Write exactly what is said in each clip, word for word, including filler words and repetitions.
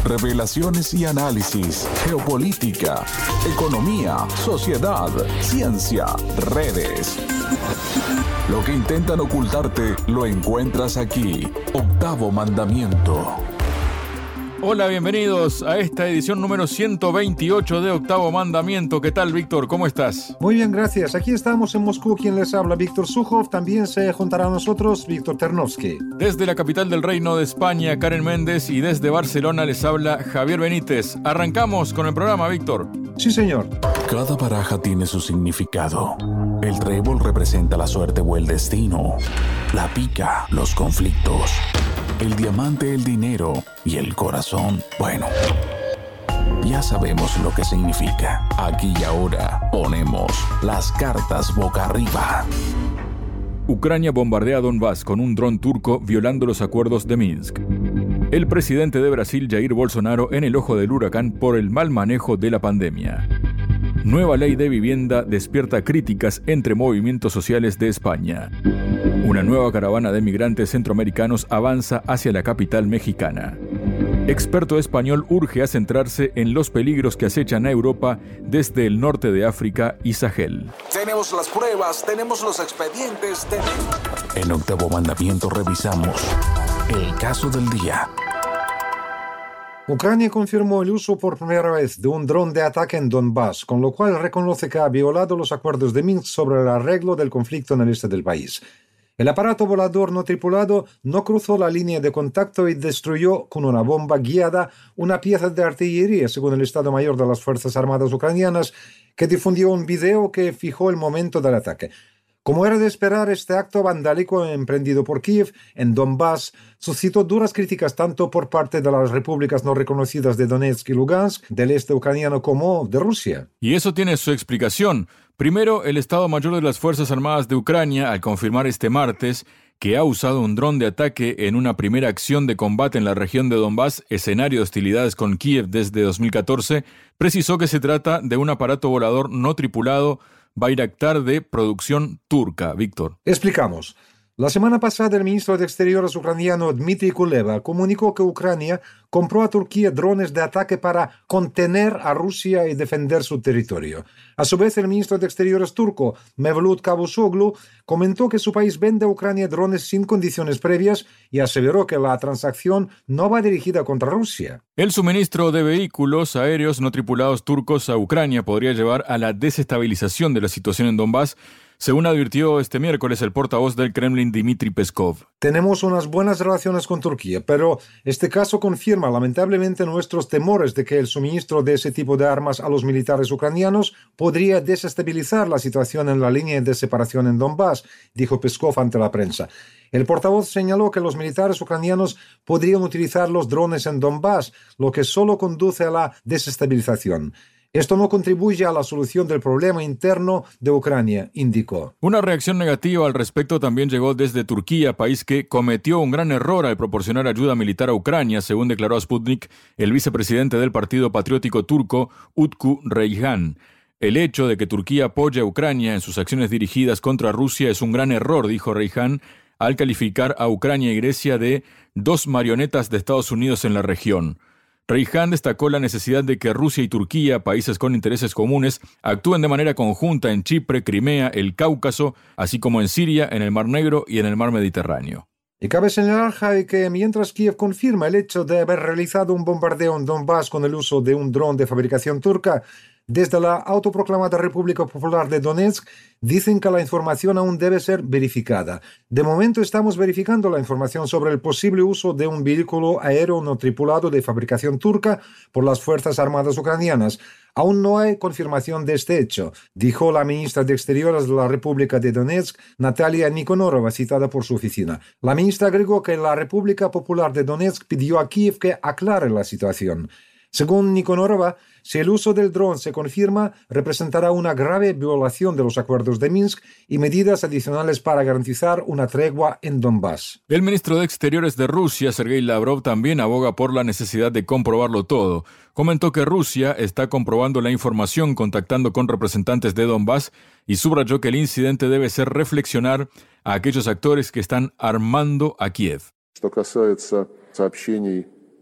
Revelaciones y análisis, geopolítica, economía, sociedad, ciencia, redes. Lo que intentan ocultarte lo encuentras aquí. Octavo Mandamiento. Hola, bienvenidos a esta edición número ciento veintiocho de Octavo Mandamiento. ¿Qué tal, Víctor? ¿Cómo estás? Muy bien, gracias. Aquí estamos en Moscú. Quien les habla, Víctor Sukhov. También se juntará a nosotros Víctor Ternovsky. Desde la capital del Reino de España, Karen Méndez, y desde Barcelona les habla Javier Benítez. Arrancamos con el programa, Víctor. Sí, señor. Cada baraja tiene su significado. El trébol representa la suerte o el destino. La pica, los conflictos. El diamante, el dinero. Y el corazón, bueno, ya sabemos lo que significa. Aquí y ahora ponemos las cartas boca arriba. Ucrania bombardea Donbass con un dron turco violando los acuerdos de Minsk. El presidente de Brasil, Jair Bolsonaro, en el ojo del huracán por el mal manejo de la pandemia. Nueva ley de vivienda despierta críticas entre movimientos sociales de España. Una nueva caravana de migrantes centroamericanos avanza hacia la capital mexicana. Experto español urge a centrarse en los peligros que acechan a Europa desde el norte de África y Sahel. Tenemos las pruebas, tenemos los expedientes. Ten... En Octavo Mandamiento revisamos el caso del día. Ucrania confirmó el uso por primera vez de un dron de ataque en Donbass, con lo cual reconoce que ha violado los acuerdos de Minsk sobre el arreglo del conflicto en el este del país. El aparato volador no tripulado no cruzó la línea de contacto y destruyó con una bomba guiada una pieza de artillería, según el Estado Mayor de las Fuerzas Armadas Ucranianas, que difundió un video que fijó el momento del ataque. Como era de esperar, este acto vandálico emprendido por Kiev en Donbass suscitó duras críticas tanto por parte de las repúblicas no reconocidas de Donetsk y Lugansk, del este ucraniano, como de Rusia. Y eso tiene su explicación. Primero, el Estado Mayor de las Fuerzas Armadas de Ucrania, al confirmar este martes que ha usado un dron de ataque en una primera acción de combate en la región de Donbass, escenario de hostilidades con Kiev desde dos mil catorce, precisó que se trata de un aparato volador no tripulado Bayraktar de producción turca. Víctor. Explicamos. La semana pasada, el ministro de Exteriores ucraniano Dmitry Kuleba comunicó que Ucrania compró a Turquía drones de ataque para contener a Rusia y defender su territorio. A su vez, el ministro de Exteriores turco, Mevlut Cavusoglu, comentó que su país vende a Ucrania drones sin condiciones previas y aseveró que la transacción no va dirigida contra Rusia. El suministro de vehículos aéreos no tripulados turcos a Ucrania podría llevar a la desestabilización de la situación en Donbass, según advirtió este miércoles el portavoz del Kremlin, Dmitry Peskov. Tenemos unas buenas relaciones con Turquía, pero este caso confirma lamentablemente nuestros temores de que el suministro de ese tipo de armas a los militares ucranianos podría desestabilizar la situación en la línea de separación en Donbass, dijo Peskov ante la prensa. El portavoz señaló que los militares ucranianos podrían utilizar los drones en Donbass, lo que solo conduce a la desestabilización. Esto no contribuye a la solución del problema interno de Ucrania, indicó. Una reacción negativa al respecto también llegó desde Turquía, país que cometió un gran error al proporcionar ayuda militar a Ucrania, según declaró a Sputnik el vicepresidente del Partido Patriótico Turco, Utku Reyhan. El hecho de que Turquía apoye a Ucrania en sus acciones dirigidas contra Rusia es un gran error, dijo Reyhan, al calificar a Ucrania y Grecia de dos marionetas de Estados Unidos en la región. Reyhan destacó la necesidad de que Rusia y Turquía, países con intereses comunes, actúen de manera conjunta en Chipre, Crimea, el Cáucaso, así como en Siria, en el Mar Negro y en el Mar Mediterráneo. Y cabe señalar, Javi, que mientras Kiev confirma el hecho de haber realizado un bombardeo en Donbass con el uso de un dron de fabricación turca, desde la autoproclamada República Popular de Donetsk dicen que la información aún debe ser verificada. De momento estamos verificando la información sobre el posible uso de un vehículo aéreo no tripulado de fabricación turca por las Fuerzas Armadas ucranianas. Aún no hay confirmación de este hecho, dijo la ministra de Exteriores de la República de Donetsk, Natalia Nikonorova, citada por su oficina. La ministra agregó que la República Popular de Donetsk pidió a Kiev que aclare la situación. Según Nikonorova, si el uso del dron se confirma, representará una grave violación de los acuerdos de Minsk y medidas adicionales para garantizar una tregua en Donbass. El ministro de Exteriores de Rusia, Sergei Lavrov, también aboga por la necesidad de comprobarlo todo. Comentó que Rusia está comprobando la información contactando con representantes de Donbass y subrayó que el incidente debe ser reflexionar a aquellos actores que están armando a Kiev. Что касается сообщений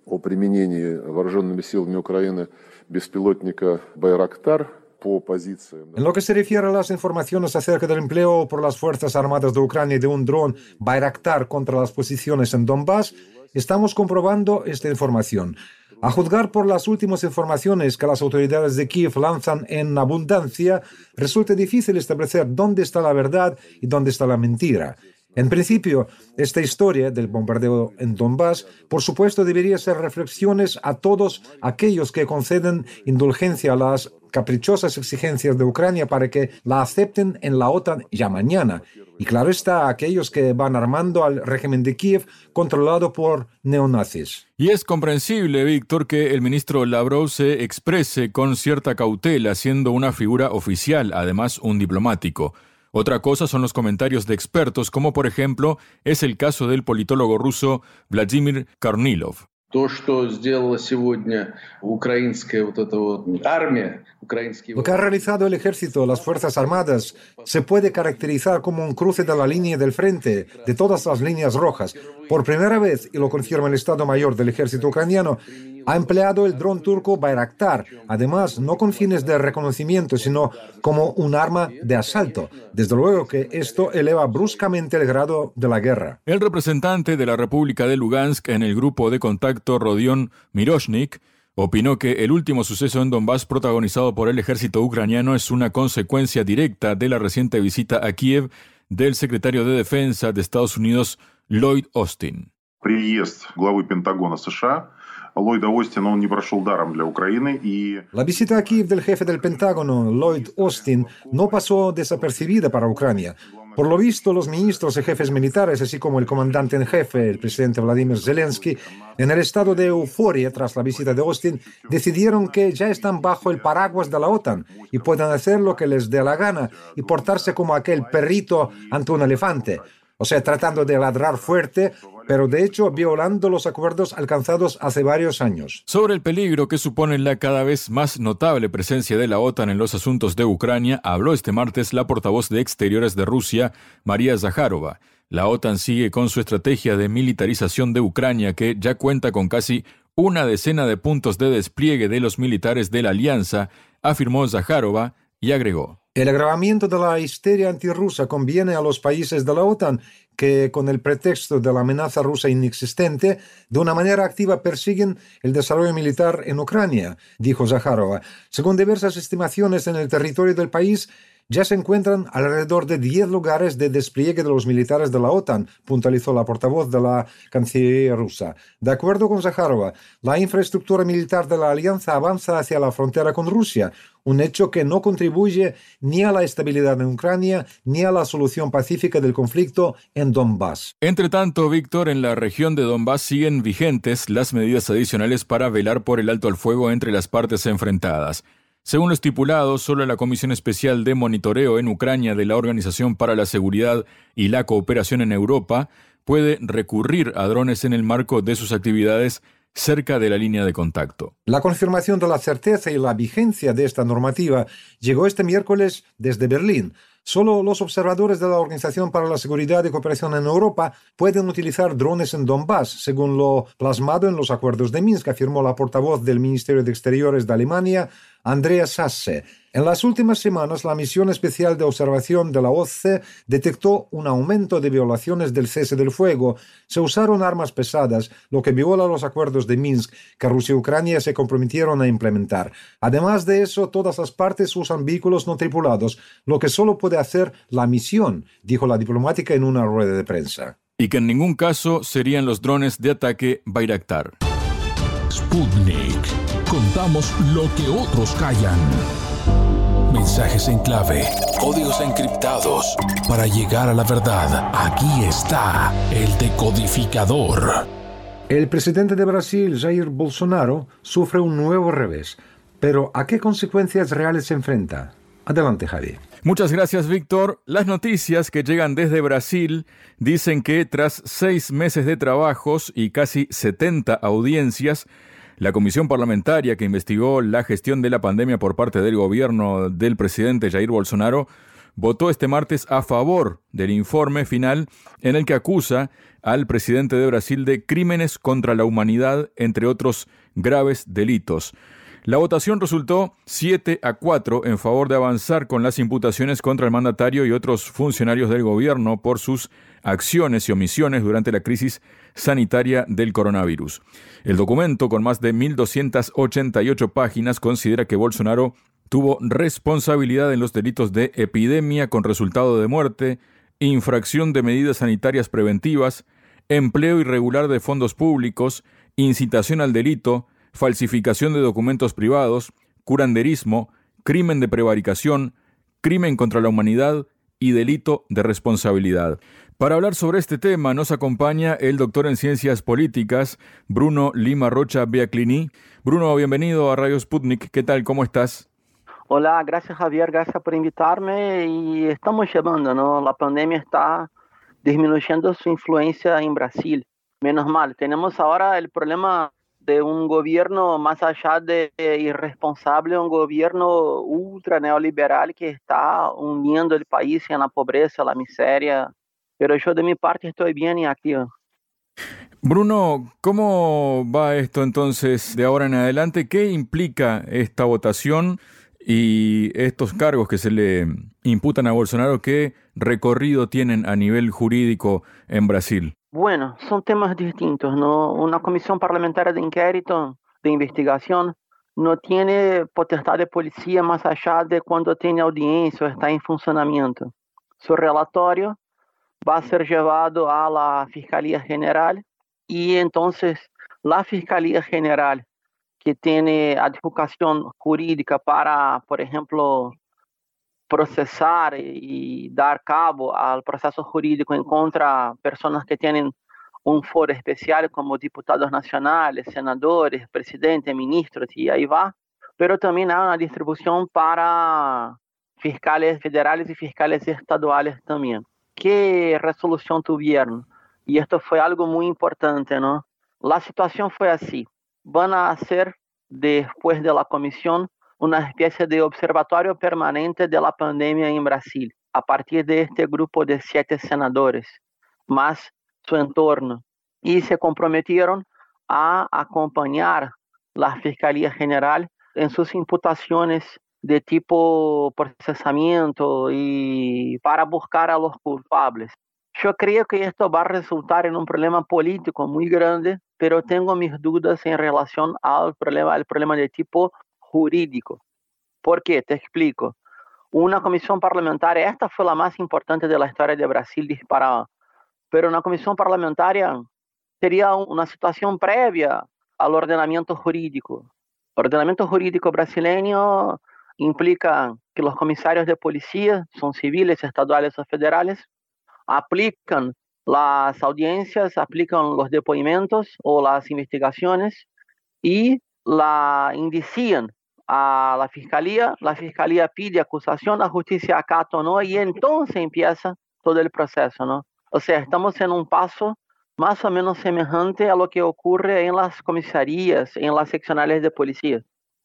о применении вооруженными силами Украины беспилотника «Байрактар». En lo que se refiere a las informaciones acerca del empleo por las Fuerzas Armadas de Ucrania de un dron Bayraktar contra las posiciones en Donbass, estamos comprobando esta información. A juzgar por las últimas informaciones que las autoridades de Kiev lanzan en abundancia, resulta difícil establecer dónde está la verdad y dónde está la mentira. En principio, esta historia del bombardeo en Donbass, por supuesto, debería ser reflexiones a todos aquellos que conceden indulgencia a las caprichosas exigencias de Ucrania para que la acepten en la OTAN ya mañana. Y claro está, aquellos que van armando al régimen de Kiev controlado por neonazis. Y es comprensible, Víctor, que el ministro Lavrov se exprese con cierta cautela, siendo una figura oficial, además un diplomático. Otra cosa son los comentarios de expertos, como por ejemplo es el caso del politólogo ruso Vladimir Kornilov. Lo que ha realizado el ejército, las Fuerzas Armadas, se puede caracterizar como un cruce de la línea del frente, de todas las líneas rojas. Por primera vez, y lo confirma el Estado Mayor del ejército ucraniano, ha empleado el dron turco Bayraktar, además no con fines de reconocimiento, sino como un arma de asalto. Desde luego que esto eleva bruscamente el grado de la guerra. El representante de la República de Lugansk en el grupo de contacto Rodion Miroshnik opinó que el último suceso en Donbass protagonizado por el ejército ucraniano es una consecuencia directa de la reciente visita a Kiev del secretario de Defensa de Estados Unidos, Lloyd Austin. Приезд главы Пентагона США Ллойда Остина он не прошел даром для Украины y La visita a Kiev del jefe del Pentágono, Lloyd Austin, no pasó desapercibida para Ucrania. Por lo visto, los ministros y jefes militares, así como el comandante en jefe, el presidente Vladimir Zelensky, en el estado de euforia tras la visita de Austin, decidieron que ya están bajo el paraguas de la OTAN y pueden hacer lo que les dé la gana y portarse como aquel perrito ante un elefante. O sea, tratando de ladrar fuerte, pero de hecho violando los acuerdos alcanzados hace varios años. Sobre el peligro que supone la cada vez más notable presencia de la OTAN en los asuntos de Ucrania, habló este martes la portavoz de Exteriores de Rusia, María Zakharova. La OTAN sigue con su estrategia de militarización de Ucrania, que ya cuenta con casi una decena de puntos de despliegue de los militares de la alianza, afirmó Zakharova y agregó: El agravamiento de la histeria antirrusa conviene a los países de la OTAN que, con el pretexto de la amenaza rusa inexistente, de una manera activa persiguen el desarrollo militar en Ucrania, dijo Zakharova. Según diversas estimaciones, en el territorio del país ya se encuentran alrededor de diez lugares de despliegue de los militares de la OTAN, puntualizó la portavoz de la Cancillería rusa. De acuerdo con Zakharova, la infraestructura militar de la alianza avanza hacia la frontera con Rusia, un hecho que no contribuye ni a la estabilidad en Ucrania ni a la solución pacífica del conflicto en Donbass. Entre tanto, Víctor, en la región de Donbass siguen vigentes las medidas adicionales para velar por el alto al fuego entre las partes enfrentadas. Según lo estipulado, solo la Comisión Especial de Monitoreo en Ucrania de la Organización para la Seguridad y la Cooperación en Europa puede recurrir a drones en el marco de sus actividades cerca de la línea de contacto. La confirmación de la certeza y la vigencia de esta normativa llegó este miércoles desde Berlín. Solo los observadores de la Organización para la Seguridad y Cooperación en Europa pueden utilizar drones en Donbass, según lo plasmado en los acuerdos de Minsk, afirmó la portavoz del Ministerio de Exteriores de Alemania, Andrea Sasse. En las últimas semanas, la misión especial de observación de la O S C E detectó un aumento de violaciones del cese del fuego. Se usaron armas pesadas, lo que viola los acuerdos de Minsk que Rusia y Ucrania se comprometieron a implementar. Además de eso, todas las partes usan vehículos no tripulados, lo que solo puede hacer la misión, dijo la diplomática en una rueda de prensa. Y que en ningún caso serían los drones de ataque Bayraktar. Sputnik. Contamos lo que otros callan. Mensajes en clave, códigos encriptados. Para llegar a la verdad, aquí está el decodificador. El presidente de Brasil, Jair Bolsonaro, sufre un nuevo revés. Pero ¿a qué consecuencias reales se enfrenta? Adelante, Javi. Muchas gracias, Víctor. Las noticias que llegan desde Brasil dicen que tras seis meses de trabajos y casi setenta audiencias, la comisión parlamentaria que investigó la gestión de la pandemia por parte del gobierno del presidente Jair Bolsonaro votó este martes a favor del informe final en el que acusa al presidente de Brasil de crímenes contra la humanidad, entre otros graves delitos. La votación resultó siete a cuatro en favor de avanzar con las imputaciones contra el mandatario y otros funcionarios del gobierno por sus acciones y omisiones durante la crisis sanitaria del coronavirus. El documento, con más de mil doscientas ochenta y ocho páginas, considera que Bolsonaro tuvo responsabilidad en los delitos de epidemia con resultado de muerte, infracción de medidas sanitarias preventivas, empleo irregular de fondos públicos, incitación al delito, falsificación de documentos privados, curanderismo, crimen de prevaricación, crimen contra la humanidad y delito de responsabilidad. Para hablar sobre este tema nos acompaña el doctor en Ciencias Políticas, Bruno Lima Rocha Beaclini. Bruno, bienvenido a Radio Sputnik. ¿Qué tal? ¿Cómo estás? Hola, gracias Javier, gracias por invitarme y estamos llevando, ¿no? La pandemia está disminuyendo su influencia en Brasil. Menos mal, tenemos ahora el problema de un gobierno más allá de irresponsable, un gobierno ultra neoliberal que está hundiendo el país en la pobreza, la miseria. Pero yo de mi parte estoy bien y activo. Bruno, ¿cómo va esto entonces de ahora en adelante? ¿Qué implica esta votación y estos cargos que se le imputan a Bolsonaro? ¿Qué recorrido tienen a nivel jurídico en Brasil? Bueno, son temas distintos, ¿no? Una comisión parlamentaria de inquérito, de investigación, no tiene potestad de policía más allá de cuando tiene audiencia o está en funcionamiento. Su relatorio va a ser llevado a la Fiscalía General y entonces la Fiscalía General, que tiene advocación jurídica para, por ejemplo, procesar y dar cabo al proceso jurídico en contra de personas que tienen un foro especial como diputados nacionales, senadores, presidentes, ministros, y ahí va. Pero también hay una distribución para fiscales federales y fiscales estaduales también. ¿Qué resolución tuvieron? Y esto fue algo muy importante, ¿no? La situación fue así. Van a hacer, después de la comisión, una especie de observatorio permanente de la pandemia en Brasil, a partir de este grupo de siete senadores, más su entorno, y se comprometieron a acompañar la Fiscalía General en sus imputaciones de tipo procesamiento y para buscar a los culpables. Yo creo que esto va a resultar en un problema político muy grande, pero tengo mis dudas en relación al problema, al problema de tipo jurídico. ¿Por qué? Te explico. Una comisión parlamentaria, esta fue la más importante de la historia de Brasil disparada, pero una comisión parlamentaria sería una situación previa al ordenamiento jurídico. El ordenamiento jurídico brasileño implica que los comisarios de policía, son civiles, estaduales o federales, aplican las audiencias, aplican los depoimentos o las investigaciones y la indician a la fiscalía, la fiscalía pide acusación, la justicia acata o no, y entonces empieza todo el proceso, ¿no? O sea, estamos en un paso más o menos semejante a lo que ocurre en las comisarías, en las seccionales de policía.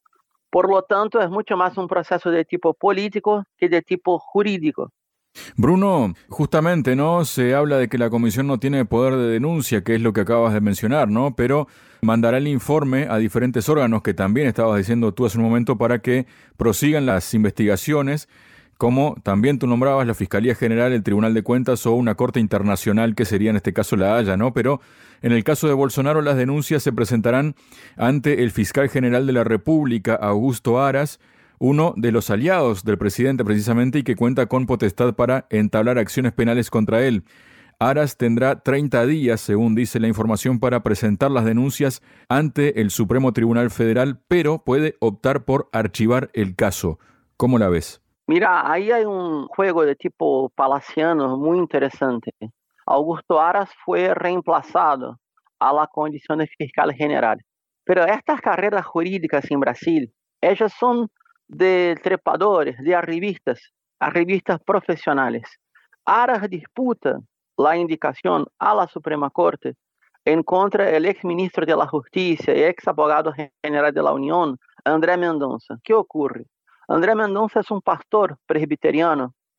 Por lo tanto, es mucho más un proceso de tipo político que de tipo jurídico. Bruno, justamente, ¿no? Se habla de que la comisión no tiene poder de denuncia, que es lo que acabas de mencionar, ¿no? Pero mandará el informe a diferentes órganos que también estabas diciendo tú hace un momento para que prosigan las investigaciones, como también tú nombrabas la Fiscalía General, el Tribunal de Cuentas o una corte internacional que sería en este caso la Haya, ¿no? Pero en el caso de Bolsonaro las denuncias se presentarán ante el fiscal general de la República, Augusto Aras, uno de los aliados del presidente precisamente y que cuenta con potestad para entablar acciones penales contra él. Aras tendrá treinta días, según dice la información, para presentar las denuncias ante el Supremo Tribunal Federal, pero puede optar por archivar el caso. ¿Cómo la ves? Mira, ahí hay un juego de tipo palaciano muy interesante. Augusto Aras fue reemplazado a la condición de fiscal general. Pero estas carreras jurídicas en Brasil, ellas son de trepadores, de arribistas, arribistas profesionales. Aras disputa la indicación a la Suprema Corte en contra del ex ministro de la Justicia y ex abogado general de la Unión, André Mendonça. ¿Qué ocurre? André Mendonça es un pastor presbiteriano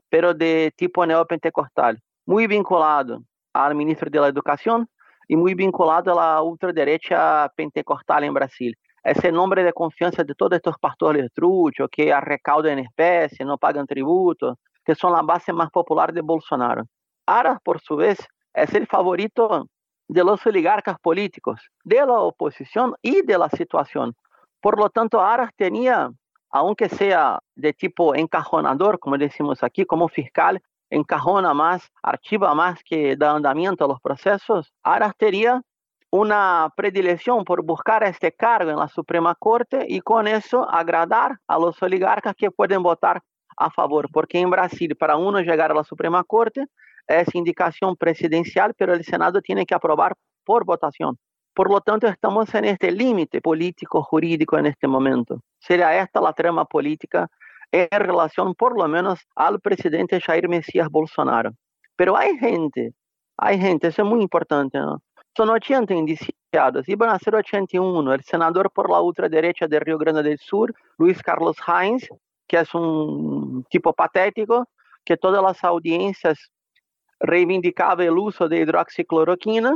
pero de tipo neopentecostal, muy vinculado al ministro de la Educación y muy vinculado a la ultraderecha pentecostal en Brasil. Es el nombre de confianza de todos estos pastores truchos que recaudan en especie, no pagan tributo, que son la base más popular de Bolsonaro. Aras, por su vez, es el favorito de los oligarcas políticos, de la oposición y de la situación. Por lo tanto, Aras tenía, aunque sea de tipo encajonador, como decimos aquí, como fiscal, encajona más, archiva más que da andamiento a los procesos, Aras tenía una predilección por buscar este cargo en la Suprema Corte y con eso agradar a los oligarcas que pueden votar a favor, porque en Brasil, para uno llegar a la Suprema Corte, es indicación presidencial, pero el Senado tiene que aprobar por votación. Por lo tanto, estamos en este límite político, jurídico en este momento. Sería esta la trama política en relación, por lo menos, al presidente Jair Messias Bolsonaro. Pero hay gente, hay gente, eso es muy importante, ¿no? Son ochenta indiciados, iban a ser ochenta y uno. El senador por la ultraderecha de Río Grande del Sur, Luis Carlos Reins, que es un tipo patético, que todas las audiencias reivindicaba el uso de hidroxicloroquina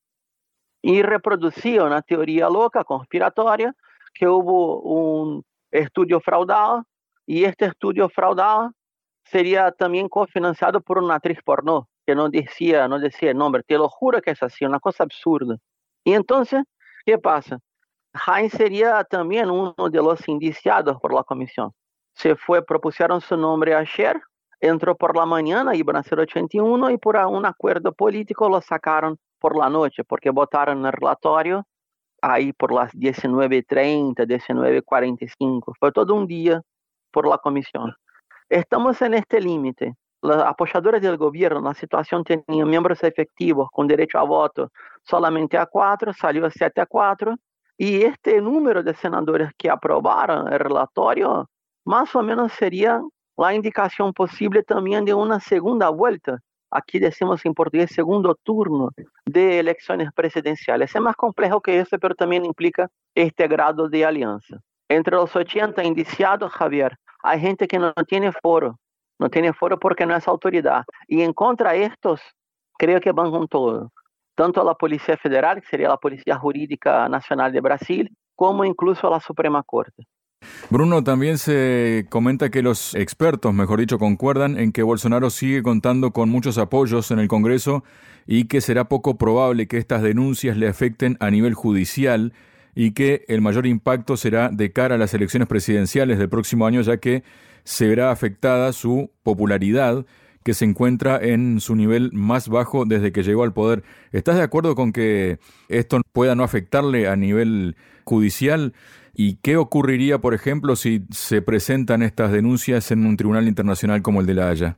y reproducía una teoría loca, conspiratoria, que hubo un estudio fraudado y este estudio fraudado sería también cofinanciado por una actriz porno, que no decía, no decía el nombre, te lo juro que es así, una cosa absurda. Y entonces, ¿qué pasa? Reins sería también uno de los indiciados por la comisión. Se fue, propusieron su nombre ayer, entró por la mañana, iban a ser ochenta y uno, y por un acuerdo político lo sacaron por la noche, porque votaron el relatorio ahí por las diecinueve treinta, diecinueve cuarenta y cinco. Fue todo un día por la comisión. Estamos en este límite. Los apoyadores del gobierno, la situación tenía miembros efectivos con derecho a voto solamente a cuatro, salió a siete a cuatro, y este número de senadores que aprobaron el relatorio más o menos sería la indicación posible también de una segunda vuelta. Aquí decimos en portugués segundo turno de elecciones presidenciales. Es más complejo que eso, pero también implica este grado de alianza. Entre los ochenta indiciados, Javier, hay gente que no tiene foro. No tiene foro porque no es autoridad. Y en contra de estos, creo que van con todo. Tanto a la Policía Federal, que sería la Policía Jurídica Nacional de Brasil, como incluso a la Suprema Corte. Bruno, también se comenta que los expertos, mejor dicho, concuerdan en que Bolsonaro sigue contando con muchos apoyos en el Congreso y que será poco probable que estas denuncias le afecten a nivel judicial y que el mayor impacto será de cara a las elecciones presidenciales del próximo año, ya que se verá afectada su popularidad, que se encuentra en su nivel más bajo desde que llegó al poder. ¿Estás de acuerdo con que esto pueda no afectarle a nivel judicial? ¿Y qué ocurriría, por ejemplo, si se presentan estas denuncias en un tribunal internacional como el de La Haya?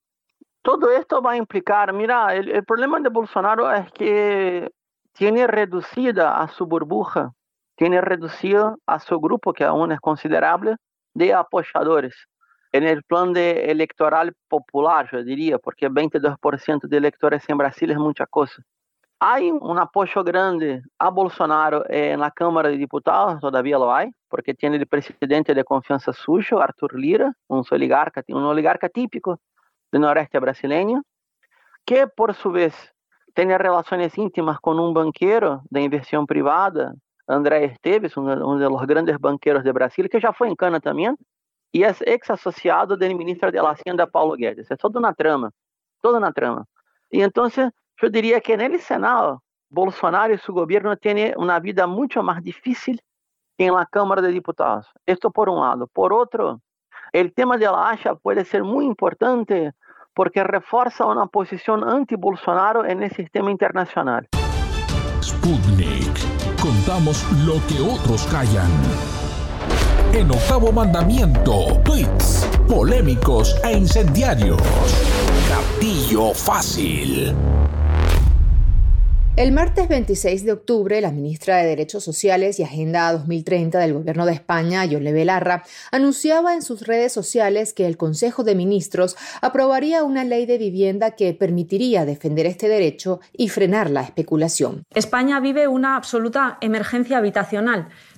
Todo esto va a implicar, mira, el, el problema de Bolsonaro es que tiene reducida a su burbuja, tiene reducido a su grupo, que aún es considerable, de apoyadores. En el plan de electoral popular, yo diría, porque veintidós por ciento de electores en Brasil es mucha cosa. Hay un apoyo grande a Bolsonaro en la Cámara de Diputados, todavía lo hay, porque tiene el presidente de confianza suyo, Arthur Lira, un oligarca, un oligarca típico del noreste brasileño, que por su vez tiene relaciones íntimas con un banquero de inversión privada, André Esteves, uno de los grandes banqueros de Brasil, que ya fue en Cana también, y es ex asociado del ministro de la Hacienda, Paulo Guedes. Es toda una trama, toda una trama. Y entonces, yo diría que en el Senado, Bolsonaro y su gobierno tienen una vida mucho más difícil que en la Cámara de Diputados. Esto por un lado. Por otro, el tema de la Haya puede ser muy importante porque refuerza una posición anti-Bolsonaro en el sistema internacional. Sputnik. Contamos lo que otros callan. En Octavo Mandamiento, tweets polémicos e incendiarios. Gatillo fácil. El martes veintiséis de octubre, la ministra de Derechos Sociales y Agenda dos mil treinta del Gobierno de España, Yone Belarra, anunciaba en sus redes sociales que el Consejo de Ministros aprobaría una ley de vivienda que permitiría defender este derecho y frenar la especulación. España vive una absoluta emergencia habitacional.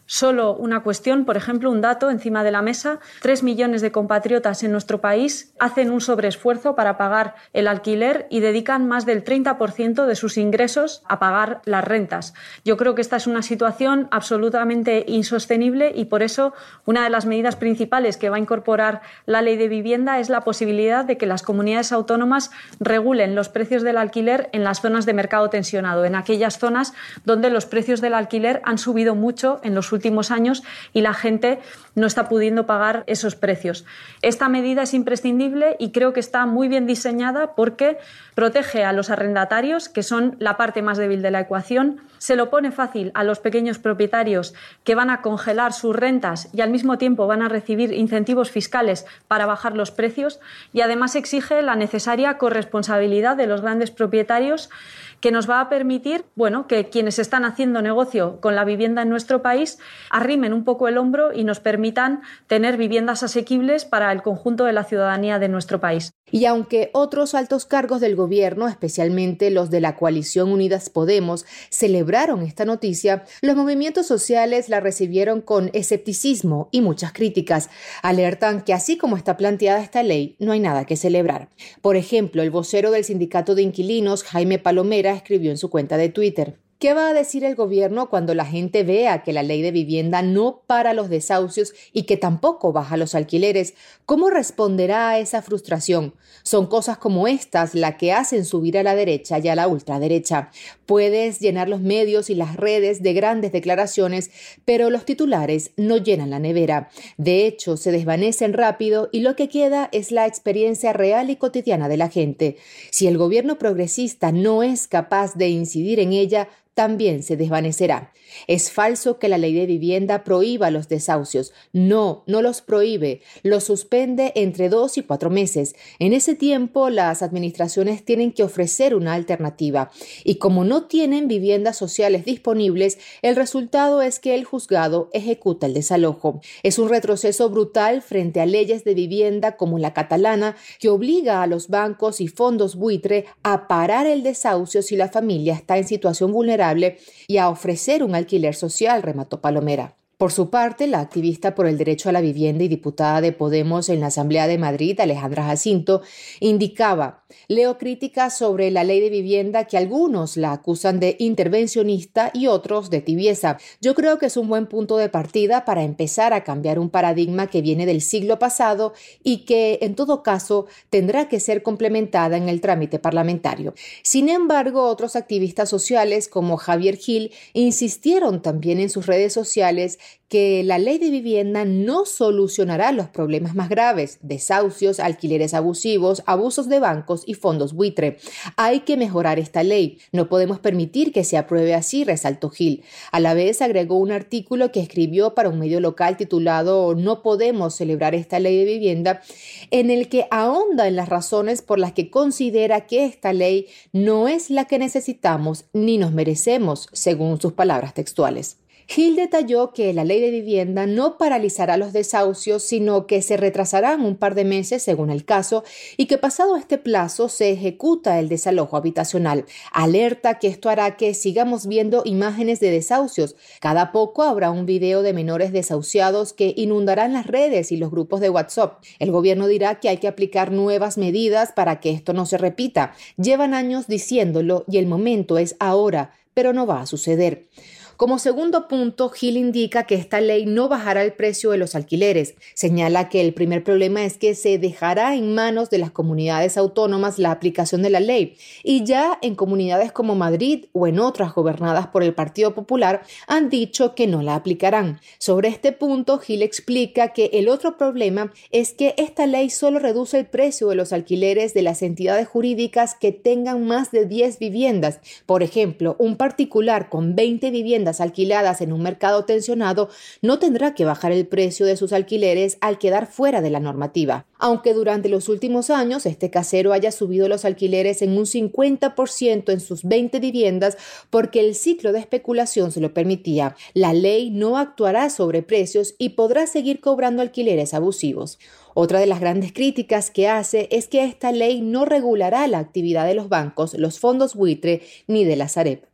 Solo una cuestión, por ejemplo, un dato encima de la mesa. Tres millones de compatriotas en nuestro país hacen un sobreesfuerzo para pagar el alquiler y dedican más del treinta por ciento de sus ingresos a pagar las rentas. Yo creo que esta es una situación absolutamente insostenible y por eso una de las medidas principales que va a incorporar la Ley de Vivienda es la posibilidad de que las comunidades autónomas regulen los precios del alquiler en las zonas de mercado tensionado, en aquellas zonas donde los precios del alquiler han subido mucho en los últimos años y la gente no está pudiendo pagar esos precios. Esta medida es imprescindible y creo que está muy bien diseñada porque protege a los arrendatarios, que son la parte más débil de la ecuación, se lo pone fácil a los pequeños propietarios que van a congelar sus rentas y al mismo tiempo van a recibir incentivos fiscales para bajar los precios y además exige la necesaria corresponsabilidad de los grandes propietarios que nos va a permitir, bueno, que quienes están haciendo negocio con la vivienda en nuestro país arrimen un poco el hombro y nos permitan tener viviendas asequibles para el conjunto de la ciudadanía de nuestro país. Y aunque otros altos cargos del gobierno, especialmente los de la coalición Unidas Podemos, celebraron esta noticia, los movimientos sociales la recibieron con escepticismo y muchas críticas. Alertan que así como está planteada esta ley, no hay nada que celebrar. Por ejemplo, el vocero del Sindicato de Inquilinos, Jaime Palomera, escribió en su cuenta de Twitter: ¿qué va a decir el gobierno cuando la gente vea que la ley de vivienda no para los desahucios y que tampoco baja los alquileres? ¿Cómo responderá a esa frustración? Son cosas como estas las que hacen subir a la derecha y a la ultraderecha. Puedes llenar los medios y las redes de grandes declaraciones, pero los titulares no llenan la nevera. De hecho, se desvanecen rápido y lo que queda es la experiencia real y cotidiana de la gente. Si el gobierno progresista no es capaz de incidir en ella, también se desvanecerá. Es falso que la ley de vivienda prohíba los desahucios. No, no los prohíbe. Los suspende entre dos y cuatro meses. En ese tiempo, las administraciones tienen que ofrecer una alternativa. Y como no tienen viviendas sociales disponibles, el resultado es que el juzgado ejecuta el desalojo. Es un retroceso brutal frente a leyes de vivienda como la catalana, que obliga a los bancos y fondos buitre a parar el desahucio si la familia está en situación vulnerable y a ofrecer un alquiler social, remató Palomera. Por su parte, la activista por el derecho a la vivienda y diputada de Podemos en la Asamblea de Madrid, Alejandra Jacinto, indicaba: leo críticas sobre la ley de vivienda que algunos la acusan de intervencionista y otros de tibieza. Yo creo que es un buen punto de partida para empezar a cambiar un paradigma que viene del siglo pasado y que, en todo caso, tendrá que ser complementada en el trámite parlamentario. Sin embargo, otros activistas sociales como Javier Gil insistieron también en sus redes sociales que la ley de vivienda no solucionará los problemas más graves: desahucios, alquileres abusivos, abusos de bancos y fondos buitre. Hay que mejorar esta ley. No podemos permitir que se apruebe así, resaltó Gil. A la vez agregó un artículo que escribió para un medio local titulado "No podemos celebrar esta ley de vivienda", en el que ahonda en las razones por las que considera que esta ley no es la que necesitamos ni nos merecemos, según sus palabras textuales. Gil detalló que la ley de vivienda no paralizará los desahucios, sino que se retrasarán un par de meses según el caso y que pasado este plazo se ejecuta el desalojo habitacional. Alerta que esto hará que sigamos viendo imágenes de desahucios. Cada poco habrá un video de menores desahuciados que inundarán las redes y los grupos de WhatsApp. El gobierno dirá que hay que aplicar nuevas medidas para que esto no se repita. Llevan años diciéndolo y el momento es ahora, pero no va a suceder. Como segundo punto, Gil indica que esta ley no bajará el precio de los alquileres. Señala que el primer problema es que se dejará en manos de las comunidades autónomas la aplicación de la ley, y ya en comunidades como Madrid o en otras gobernadas por el Partido Popular han dicho que no la aplicarán. Sobre este punto, Gil explica que el otro problema es que esta ley solo reduce el precio de los alquileres de las entidades jurídicas que tengan más de diez viviendas. Por ejemplo, un particular con veinte viviendas alquiladas en un mercado tensionado no tendrá que bajar el precio de sus alquileres al quedar fuera de la normativa. Aunque durante los últimos años este casero haya subido los alquileres en un cincuenta por ciento en sus veinte viviendas porque el ciclo de especulación se lo permitía, la ley no actuará sobre precios y podrá seguir cobrando alquileres abusivos. Otra de las grandes críticas que hace es que esta ley no regulará la actividad de los bancos, los fondos buitre ni de la Sareb.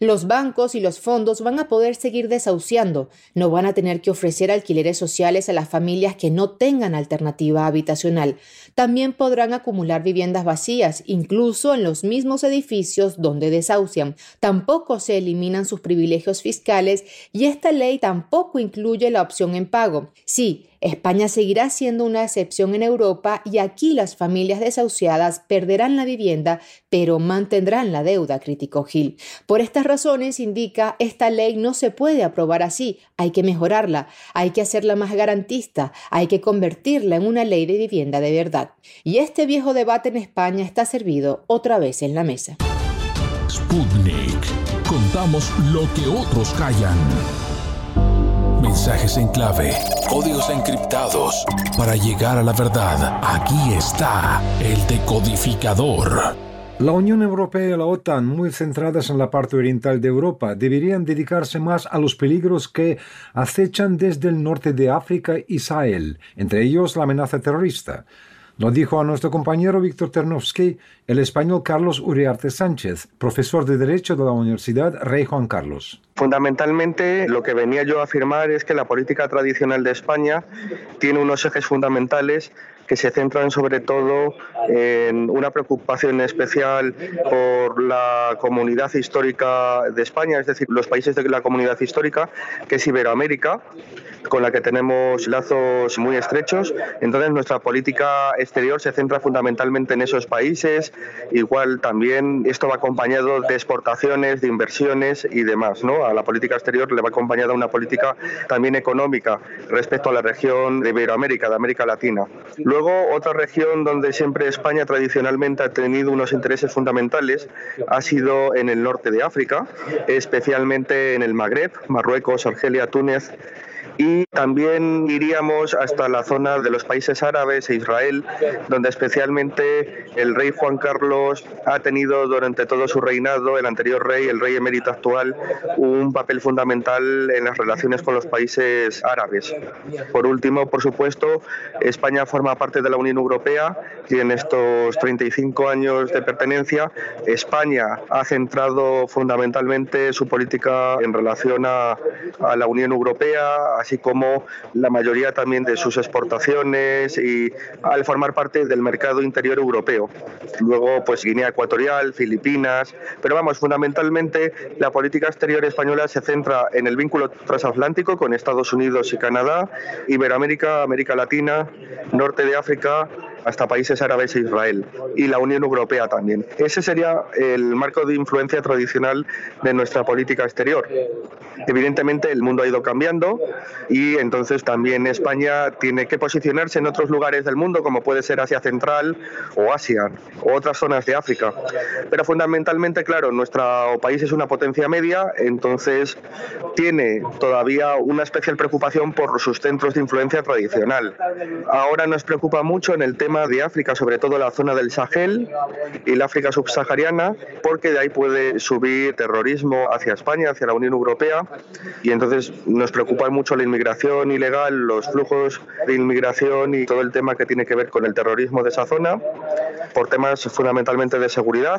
Los bancos y los fondos van a poder seguir desahuciando, no van a tener que ofrecer alquileres sociales a las familias que no tengan alternativa habitacional. También podrán acumular viviendas vacías, incluso en los mismos edificios donde desahucian. Tampoco se eliminan sus privilegios fiscales y esta ley tampoco incluye la opción en pago. Sí, España seguirá siendo una excepción en Europa y aquí las familias desahuciadas perderán la vivienda, pero mantendrán la deuda, criticó Gil. Por estas razones, indica, esta ley no se puede aprobar así, hay que mejorarla, hay que hacerla más garantista, hay que convertirla en una ley de vivienda de verdad. Y este viejo debate en España está servido otra vez en la mesa. Sputnik. Contamos lo que otros callan. Mensajes en clave, códigos encriptados. Para llegar a la verdad, aquí está el decodificador. La Unión Europea y la OTAN, muy centradas en la parte oriental de Europa, deberían dedicarse más a los peligros que acechan desde el norte de África y Sahel, entre ellos la amenaza terrorista. Lo dijo a nuestro compañero Víctor Ternovsky el español Carlos Uriarte Sánchez, profesor de Derecho de la Universidad Rey Juan Carlos. Fundamentalmente, lo que venía yo a afirmar es que la política tradicional de España tiene unos ejes fundamentales que se centran sobre todo en una preocupación especial por la comunidad histórica de España, es decir, los países de la comunidad histórica, que es Iberoamérica, con la que tenemos lazos muy estrechos. Entonces nuestra política exterior se centra fundamentalmente en esos países. Igual también esto va acompañado de exportaciones, de inversiones y demás, ¿no? A la política exterior le va acompañada una política también económica respecto a la región de Iberoamérica, de América Latina. Luego, otra región donde siempre España tradicionalmente ha tenido unos intereses fundamentales ha sido en el norte de África, especialmente en el Magreb, Marruecos, Argelia, Túnez. Y también iríamos hasta la zona de los países árabes e Israel, donde especialmente el rey Juan Carlos ha tenido durante todo su reinado, el anterior rey, el rey emérito actual, un papel fundamental en las relaciones con los países árabes. Por último, por supuesto, España forma parte de la Unión Europea y en estos treinta y cinco años de pertenencia, España ha centrado fundamentalmente su política en relación a, a la Unión Europea, así como la mayoría también de sus exportaciones y al formar parte del mercado interior europeo. Luego, pues Guinea Ecuatorial, Filipinas, pero vamos, fundamentalmente la política exterior española se centra en el vínculo transatlántico con Estados Unidos y Canadá, Iberoamérica, América Latina, norte de África, hasta países árabes e Israel, y la Unión Europea también. Ese sería el marco de influencia tradicional de nuestra política exterior. Evidentemente el mundo ha ido cambiando y entonces también España tiene que posicionarse en otros lugares del mundo, como puede ser Asia Central o Asia o otras zonas de África. Pero fundamentalmente, claro, nuestro país es una potencia media, entonces tiene todavía una especial preocupación por sus centros de influencia tradicional. Ahora nos preocupa mucho en el tema de África, sobre todo la zona del Sahel y la África subsahariana, porque de ahí puede subir terrorismo hacia España, hacia la Unión Europea, y entonces nos preocupa mucho la inmigración ilegal, los flujos de inmigración y todo el tema que tiene que ver con el terrorismo de esa zona, por temas fundamentalmente de seguridad.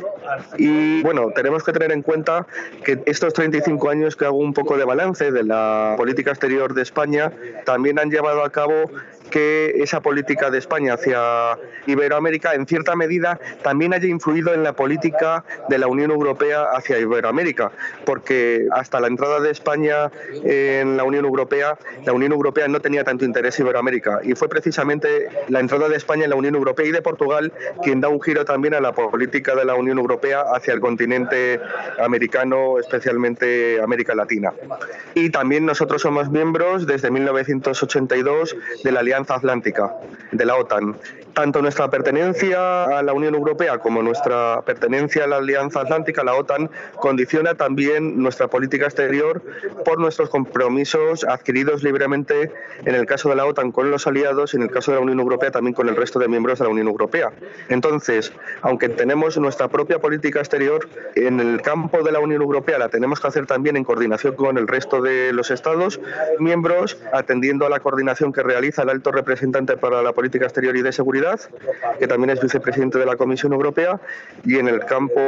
Y bueno, tenemos que tener en cuenta que estos treinta y cinco años que hago un poco de balance de la política exterior de España también han llevado a cabo que esa política de España hacia Iberoamérica en cierta medida también haya influido en la política de la Unión Europea hacia Iberoamérica, porque hasta la entrada de España en la Unión Europea, la Unión Europea no tenía tanto interés en Iberoamérica, y fue precisamente la entrada de España en la Unión Europea y de Portugal quien da un giro también a la política de la Unión Europea hacia el continente americano, especialmente América Latina. Y también nosotros somos miembros desde mil novecientos ochenta y dos de la Alianza Atlántica, de la OTAN. Tanto nuestra pertenencia a la Unión Europea como nuestra pertenencia a la Alianza Atlántica, la OTAN, condiciona también nuestra política exterior por nuestros compromisos adquiridos libremente, en el caso de la OTAN con los aliados y en el caso de la Unión Europea también con el resto de miembros de la Unión Europea. Entonces, aunque tenemos nuestra propia política exterior, en el campo de la Unión Europea la tenemos que hacer también en coordinación con el resto de los Estados miembros, atendiendo a la coordinación que realiza el alto representante para la política exterior y de seguridad, que también es vicepresidente de la Comisión Europea, y en el campo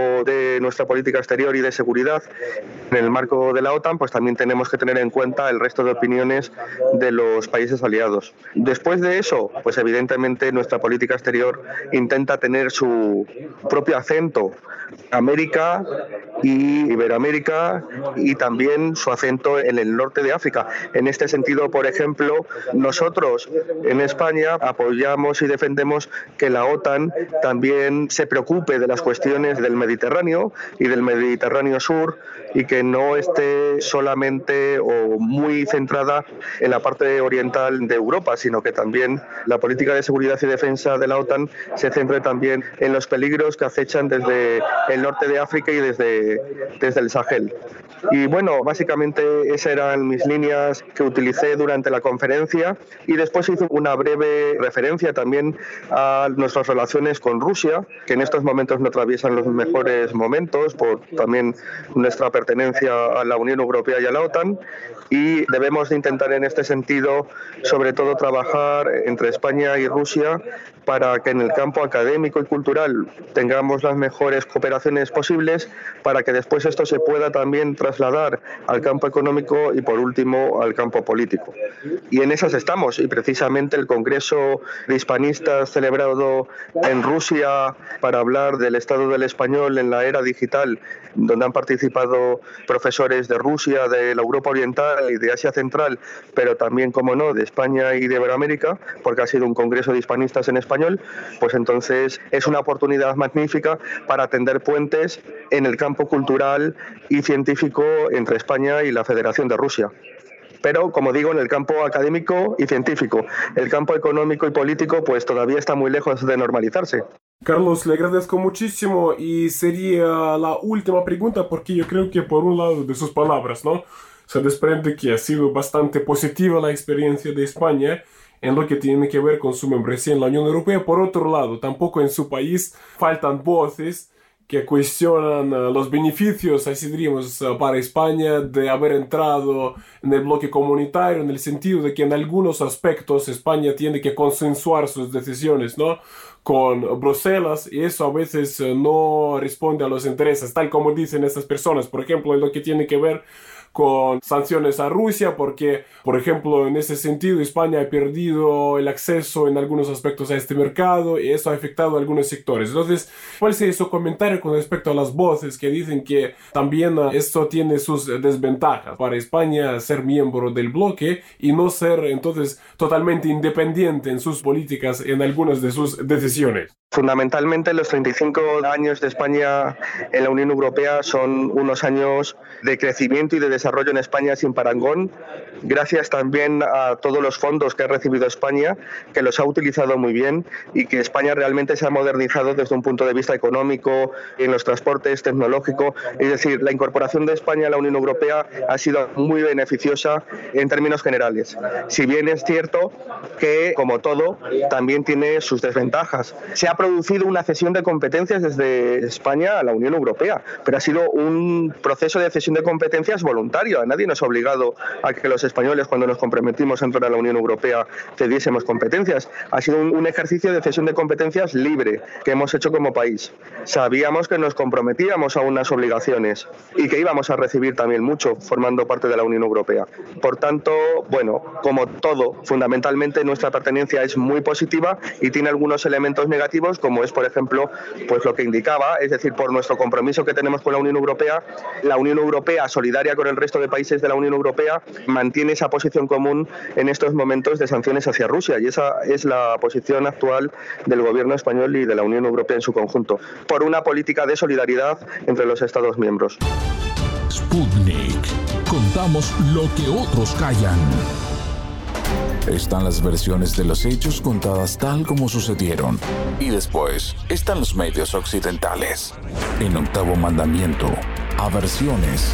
de nuestra política exterior y de seguridad, en el marco de la OTAN, pues también tenemos que tener en cuenta el resto de opiniones de los países aliados. Después de eso, pues evidentemente nuestra política exterior intenta tener su propio acento, América y Iberoamérica, y también su acento en el norte de África. En este sentido, por ejemplo, nosotros en España apoyamos y defendemos que la OTAN también se preocupe de las cuestiones del Mediterráneo y del Mediterráneo Sur, y que no esté solamente o muy centrada en la parte oriental de Europa, sino que también la política de seguridad y defensa de la OTAN se centre también en los peligros que acechan desde el norte de África y desde, desde el Sahel. Y bueno, básicamente esas eran mis líneas que utilicé durante la conferencia, y después hice una breve referencia también a nuestras relaciones con Rusia, que en estos momentos no atraviesan los mejores momentos por también nuestra pertenencia a la Unión Europea y a la OTAN, y debemos de intentar en este sentido sobre todo trabajar entre España y Rusia para que en el campo académico y cultural tengamos las mejores cooperaciones posibles, para que después esto se pueda también trasladar al campo económico y por último al campo político. Y en esas estamos, y precisamente el Congreso de Hispanistas celebrado en Rusia para hablar del estado del español en la era digital, donde han participado profesores de Rusia, de la Europa Oriental y de Asia Central, pero también, como no, de España y de Iberoamérica, porque ha sido un congreso de hispanistas en español, pues entonces es una oportunidad magnífica para tender puentes en el campo cultural y científico entre España y la Federación de Rusia. Pero, como digo, en el campo académico y científico. El campo económico y político pues todavía está muy lejos de normalizarse. Carlos, le agradezco muchísimo, y sería la última pregunta, porque yo creo que por un lado de sus palabras, ¿no?, se desprende que ha sido bastante positiva la experiencia de España en lo que tiene que ver con su membresía en la Unión Europea. Por otro lado, tampoco en su país faltan voces que cuestionan uh, los beneficios, así diríamos, uh, para España de haber entrado en el bloque comunitario, en el sentido de que en algunos aspectos España tiene que consensuar sus decisiones, ¿no?, con Bruselas, y eso a veces uh, no responde a los intereses, tal como dicen estas personas. Por ejemplo, en lo que tiene que ver con sanciones a Rusia, porque, por ejemplo, en ese sentido España ha perdido el acceso en algunos aspectos a este mercado, y eso ha afectado a algunos sectores. Entonces, ¿cuál sería su comentario con respecto a las voces que dicen que también uh, esto tiene sus desventajas para España ser miembro del bloque y no ser entonces totalmente independiente en sus políticas, en algunas de sus decisiones? Fundamentalmente, los treinta y cinco años de España en la Unión Europea son unos años de crecimiento y de desarrollo en España sin parangón, gracias también a todos los fondos que ha recibido España, que los ha utilizado muy bien, y que España realmente se ha modernizado desde un punto de vista económico, en los transportes, tecnológico. Es decir, la incorporación de España a la Unión Europea ha sido muy beneficiosa en términos generales. Si bien es cierto que, como todo, también tiene sus desventajas. Se ha producido una cesión de competencias desde España a la Unión Europea, pero ha sido un proceso de cesión de competencias voluntario. A nadie nos ha obligado a que los españoles, cuando nos comprometimos a entrar a la Unión Europea, cediésemos competencias. Ha sido un, un ejercicio de cesión de competencias libre que hemos hecho como país. Sabíamos que nos comprometíamos a unas obligaciones y que íbamos a recibir también mucho formando parte de la Unión Europea. Por tanto, bueno, como todo, fundamentalmente nuestra pertenencia es muy positiva y tiene algunos elementos negativos, como es, por ejemplo, pues lo que indicaba, es decir, por nuestro compromiso que tenemos con la Unión Europea, la Unión Europea, solidaria con el resto de países de la Unión Europea, mantiene esa posición común en estos momentos de sanciones hacia Rusia, y esa es la posición actual del gobierno español y de la Unión Europea en su conjunto, por una política de solidaridad entre los Estados miembros. Sputnik. Contamos lo que otros callan. Están las versiones de los hechos contadas tal como sucedieron. Y después están los medios occidentales. En Octavo Mandamiento, aversiones.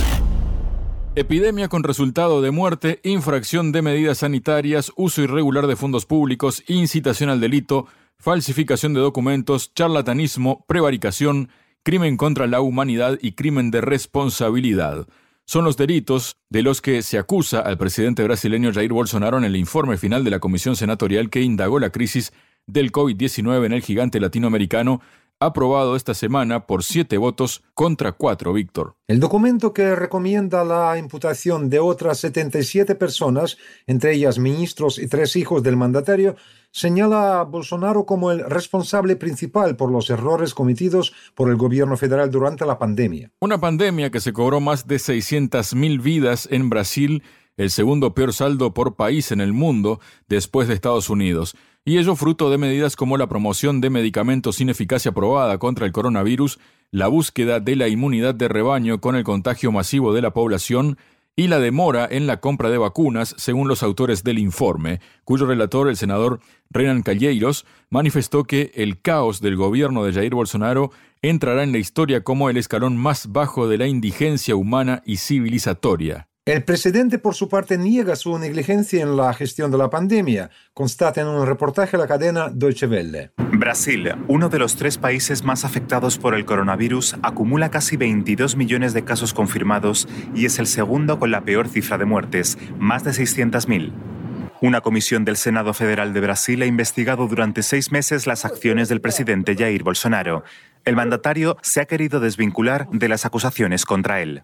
Epidemia con resultado de muerte, infracción de medidas sanitarias, uso irregular de fondos públicos, incitación al delito, falsificación de documentos, charlatanismo, prevaricación, crimen contra la humanidad y crimen de responsabilidad. Son los delitos de los que se acusa al presidente brasileño Jair Bolsonaro en el informe final de la comisión senatorial que indagó la crisis del COVID diecinueve en el gigante latinoamericano, aprobado esta semana por siete votos contra cuatro, Víctor. El documento que recomienda la imputación de otras setenta y siete personas, entre ellas ministros y tres hijos del mandatario, señala a Bolsonaro como el responsable principal por los errores cometidos por el gobierno federal durante la pandemia. Una pandemia que se cobró más de seiscientas mil vidas en Brasil, el segundo peor saldo por país en el mundo después de Estados Unidos. Y ello fruto de medidas como la promoción de medicamentos sin eficacia probada contra el coronavirus, la búsqueda de la inmunidad de rebaño con el contagio masivo de la población y la demora en la compra de vacunas, según los autores del informe, cuyo relator, el senador Renan Calheiros, manifestó que el caos del gobierno de Jair Bolsonaro entrará en la historia como el escalón más bajo de la indigencia humana y civilizatoria. El presidente, por su parte, niega su negligencia en la gestión de la pandemia, constata en un reportaje a la cadena Deutsche Welle. Brasil, uno de los tres países más afectados por el coronavirus, acumula casi veintidós millones de casos confirmados y es el segundo con la peor cifra de muertes, más de seiscientas mil. Una comisión del Senado Federal de Brasil ha investigado durante seis meses las acciones del presidente Jair Bolsonaro. El mandatario se ha querido desvincular de las acusaciones contra él.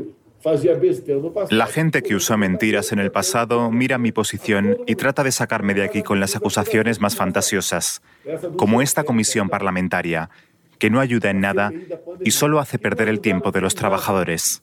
La gente que usó mentiras en el pasado mira mi posición y trata de sacarme de aquí con las acusaciones más fantasiosas, como esta comisión parlamentaria, que no ayuda en nada y solo hace perder el tiempo de los trabajadores.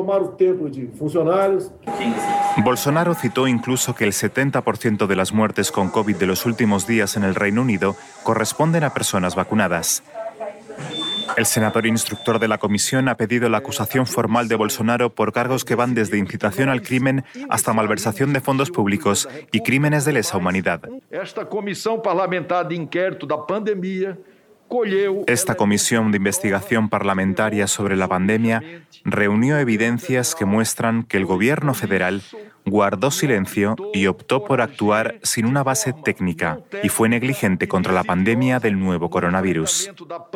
Bolsonaro citó incluso que el setenta por ciento de las muertes con COVID de los últimos días en el Reino Unido corresponden a personas vacunadas. El senador instructor de la comisión ha pedido la acusación formal de Bolsonaro por cargos que van desde incitación al crimen hasta malversación de fondos públicos y crímenes de lesa humanidad. Esta comisión parlamentar de inquérito da pandemia Esta comisión de investigación parlamentaria sobre la pandemia reunió evidencias que muestran que el gobierno federal guardó silencio y optó por actuar sin una base técnica y fue negligente contra la pandemia del nuevo coronavirus.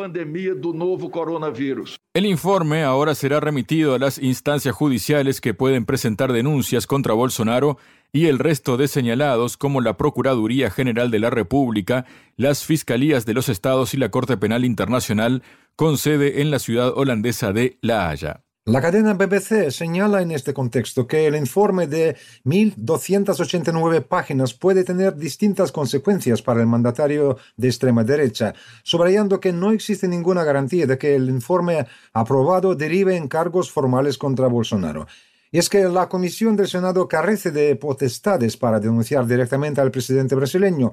El informe ahora será remitido a las instancias judiciales que pueden presentar denuncias contra Bolsonaro y el resto de señalados como la Procuraduría General de la República, las Fiscalías de los Estados y la Corte Penal Internacional, con sede en la ciudad holandesa de La Haya. La cadena B B C señala en este contexto que el informe de mil doscientas ochenta y nueve páginas puede tener distintas consecuencias para el mandatario de extrema derecha, subrayando que no existe ninguna garantía de que el informe aprobado derive en cargos formales contra Bolsonaro. Y es que la Comisión del Senado carece de potestades para denunciar directamente al presidente brasileño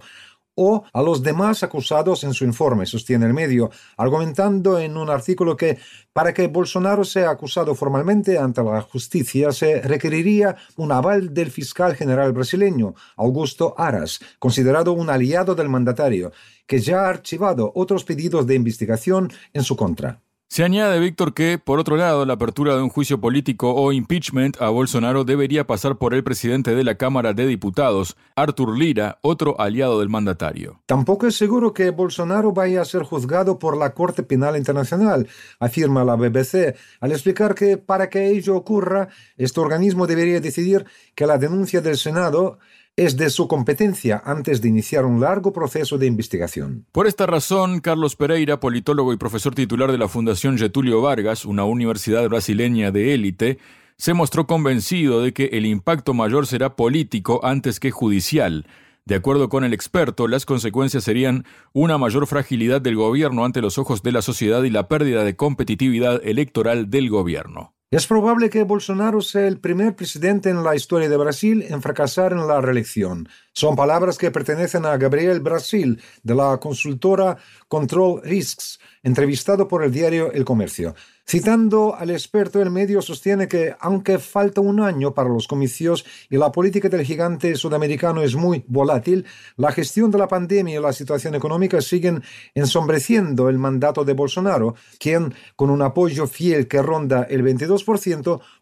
o a los demás acusados en su informe, sostiene el medio, argumentando en un artículo que para que Bolsonaro sea acusado formalmente ante la justicia se requeriría un aval del fiscal general brasileño, Augusto Aras, considerado un aliado del mandatario, que ya ha archivado otros pedidos de investigación en su contra. Se añade, Víctor, que, por otro lado, la apertura de un juicio político o impeachment a Bolsonaro debería pasar por el presidente de la Cámara de Diputados, Arthur Lira, otro aliado del mandatario. Tampoco es seguro que Bolsonaro vaya a ser juzgado por la Corte Penal Internacional, afirma la B B C, al explicar que para que ello ocurra, este organismo debería decidir que la denuncia del Senado es de su competencia antes de iniciar un largo proceso de investigación. Por esta razón, Carlos Pereira, politólogo y profesor titular de la Fundación Getúlio Vargas, una universidad brasileña de élite, se mostró convencido de que el impacto mayor será político antes que judicial. De acuerdo con el experto, las consecuencias serían una mayor fragilidad del gobierno ante los ojos de la sociedad y la pérdida de competitividad electoral del gobierno. Es probable que Bolsonaro sea el primer presidente en la historia de Brasil en fracasar en la reelección. Son palabras que pertenecen a Gabriel Brasil, de la consultora Control Risks, entrevistado por el diario El Comercio. Citando al experto, el medio sostiene que, aunque falta un año para los comicios y la política del gigante sudamericano es muy volátil, la gestión de la pandemia y la situación económica siguen ensombreciendo el mandato de Bolsonaro, quien, con un apoyo fiel que ronda el veintidós por ciento,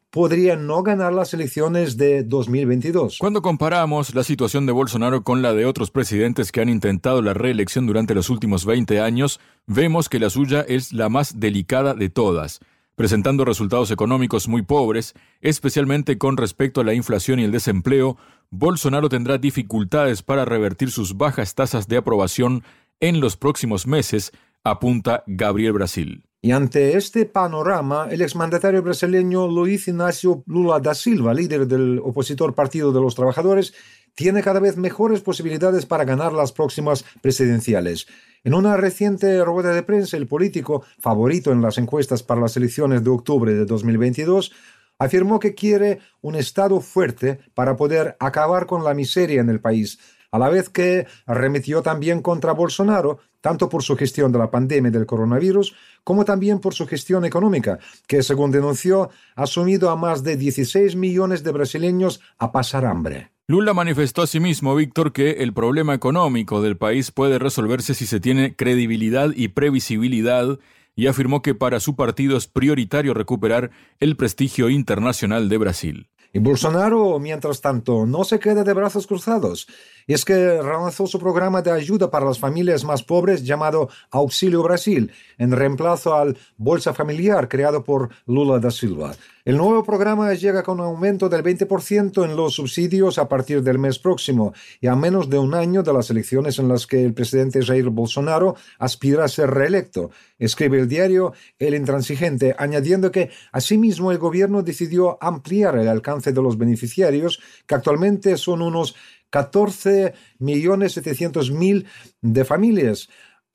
podría no ganar las elecciones de dos mil veintidós. Cuando comparamos la situación de Bolsonaro con la de otros presidentes que han intentado la reelección durante los últimos veinte años, vemos que la suya es la más delicada de todas, presentando resultados económicos muy pobres, especialmente con respecto a la inflación y el desempleo. Bolsonaro tendrá dificultades para revertir sus bajas tasas de aprobación en los próximos meses, apunta Gabriel Brasil. Y ante este panorama, el exmandatario brasileño Luiz Inácio Lula da Silva, líder del opositor Partido de los Trabajadores, tiene cada vez mejores posibilidades para ganar las próximas presidenciales. En una reciente rueda de prensa, el político, favorito en las encuestas para las elecciones de octubre de dos mil veintidós, afirmó que quiere un Estado fuerte para poder acabar con la miseria en el país, a la vez que arremetió también contra Bolsonaro, tanto por su gestión de la pandemia del coronavirus, como también por su gestión económica, que, según denunció, ha sumido a más de dieciséis millones de brasileños a pasar hambre. Lula manifestó asimismo, Víctor, que el problema económico del país puede resolverse si se tiene credibilidad y previsibilidad, y afirmó que para su partido es prioritario recuperar el prestigio internacional de Brasil. Y Bolsonaro, mientras tanto, no se queda de brazos cruzados. Y es que relanzó su programa de ayuda para las familias más pobres llamado Auxilio Brasil, en reemplazo al Bolsa Familiar creado por Lula da Silva. El nuevo programa llega con un aumento del veinte por ciento en los subsidios a partir del mes próximo y a menos de un año de las elecciones en las que el presidente Jair Bolsonaro aspira a ser reelecto. Escribe el diario El Intransigente, añadiendo que asimismo el gobierno decidió ampliar el alcance de los beneficiarios, que actualmente son unos catorce millones setecientos mil de familias,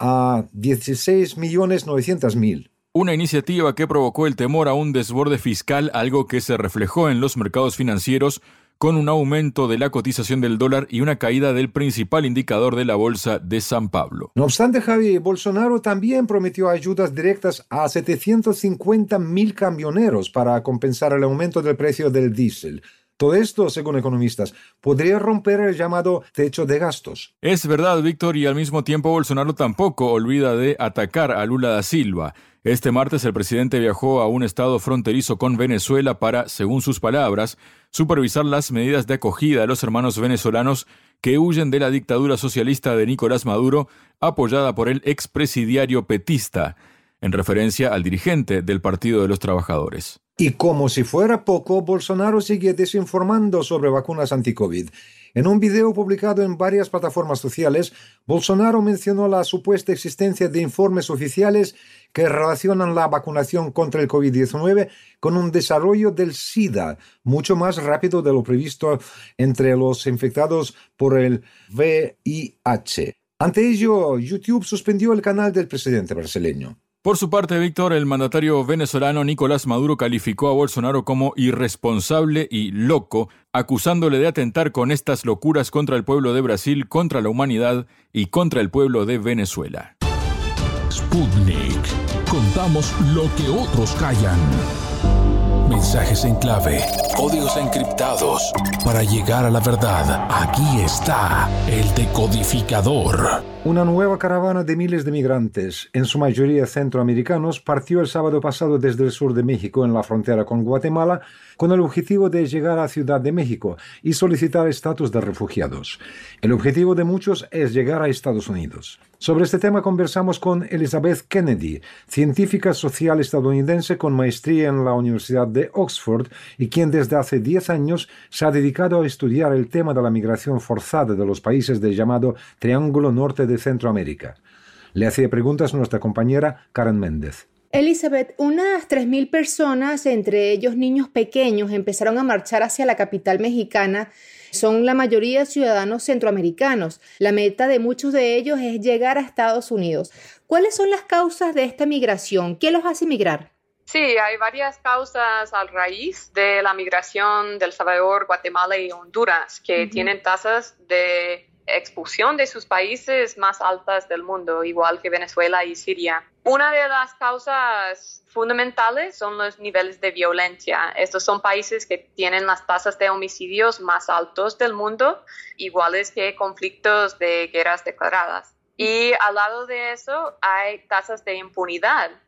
a dieciséis millones novecientos mil. Una iniciativa que provocó el temor a un desborde fiscal, algo que se reflejó en los mercados financieros con un aumento de la cotización del dólar y una caída del principal indicador de la bolsa de San Pablo. No obstante, Javi, Bolsonaro también prometió ayudas directas a setecientos cincuenta mil camioneros para compensar el aumento del precio del diésel. Todo esto, según economistas, podría romper el llamado techo de gastos. Es verdad, Víctor, y al mismo tiempo Bolsonaro tampoco olvida de atacar a Lula da Silva. Este martes el presidente viajó a un estado fronterizo con Venezuela para, según sus palabras, supervisar las medidas de acogida a los hermanos venezolanos que huyen de la dictadura socialista de Nicolás Maduro, apoyada por el expresidiario petista, en referencia al dirigente del Partido de los Trabajadores. Y como si fuera poco, Bolsonaro sigue desinformando sobre vacunas anti-COVID. En un video publicado en varias plataformas sociales, Bolsonaro mencionó la supuesta existencia de informes oficiales que relacionan la vacunación contra el COVID diecinueve con un desarrollo del SIDA mucho más rápido de lo previsto entre los infectados por el V I H. Ante ello, YouTube suspendió el canal del presidente brasileño. Por su parte, Víctor, el mandatario venezolano Nicolás Maduro calificó a Bolsonaro como irresponsable y loco, acusándole de atentar con estas locuras contra el pueblo de Brasil, contra la humanidad y contra el pueblo de Venezuela. Sputnik. Contamos lo que otros callan. Mensajes en clave, códigos encriptados. Para llegar a la verdad, aquí está el decodificador. Una nueva caravana de miles de migrantes, en su mayoría centroamericanos, partió el sábado pasado desde el sur de México, en la frontera con Guatemala, con el objetivo de llegar a Ciudad de México y solicitar estatus de refugiados. El objetivo de muchos es llegar a Estados Unidos. Sobre este tema conversamos con Elizabeth Kennedy, científica social estadounidense con maestría en la Universidad de Oxford y quien desde hace diez años se ha dedicado a estudiar el tema de la migración forzada de los países del llamado Triángulo Norte de Centroamérica. Le hacía preguntas nuestra compañera Karen Méndez. Elizabeth, unas tres mil personas, entre ellos niños pequeños, empezaron a marchar hacia la capital mexicana. Son la mayoría ciudadanos centroamericanos. La meta de muchos de ellos es llegar a Estados Unidos. ¿Cuáles son las causas de esta migración? ¿Qué los hace migrar? Sí, hay varias causas a raíz de la migración de El Salvador, Guatemala y Honduras, que uh-huh. tienen tasas de expulsión de sus países más altas del mundo, igual que Venezuela y Siria. Una de las causas fundamentales son los niveles de violencia. Estos son países que tienen las tasas de homicidios más altos del mundo, iguales que conflictos de guerras declaradas. Y al lado de eso hay tasas de impunidad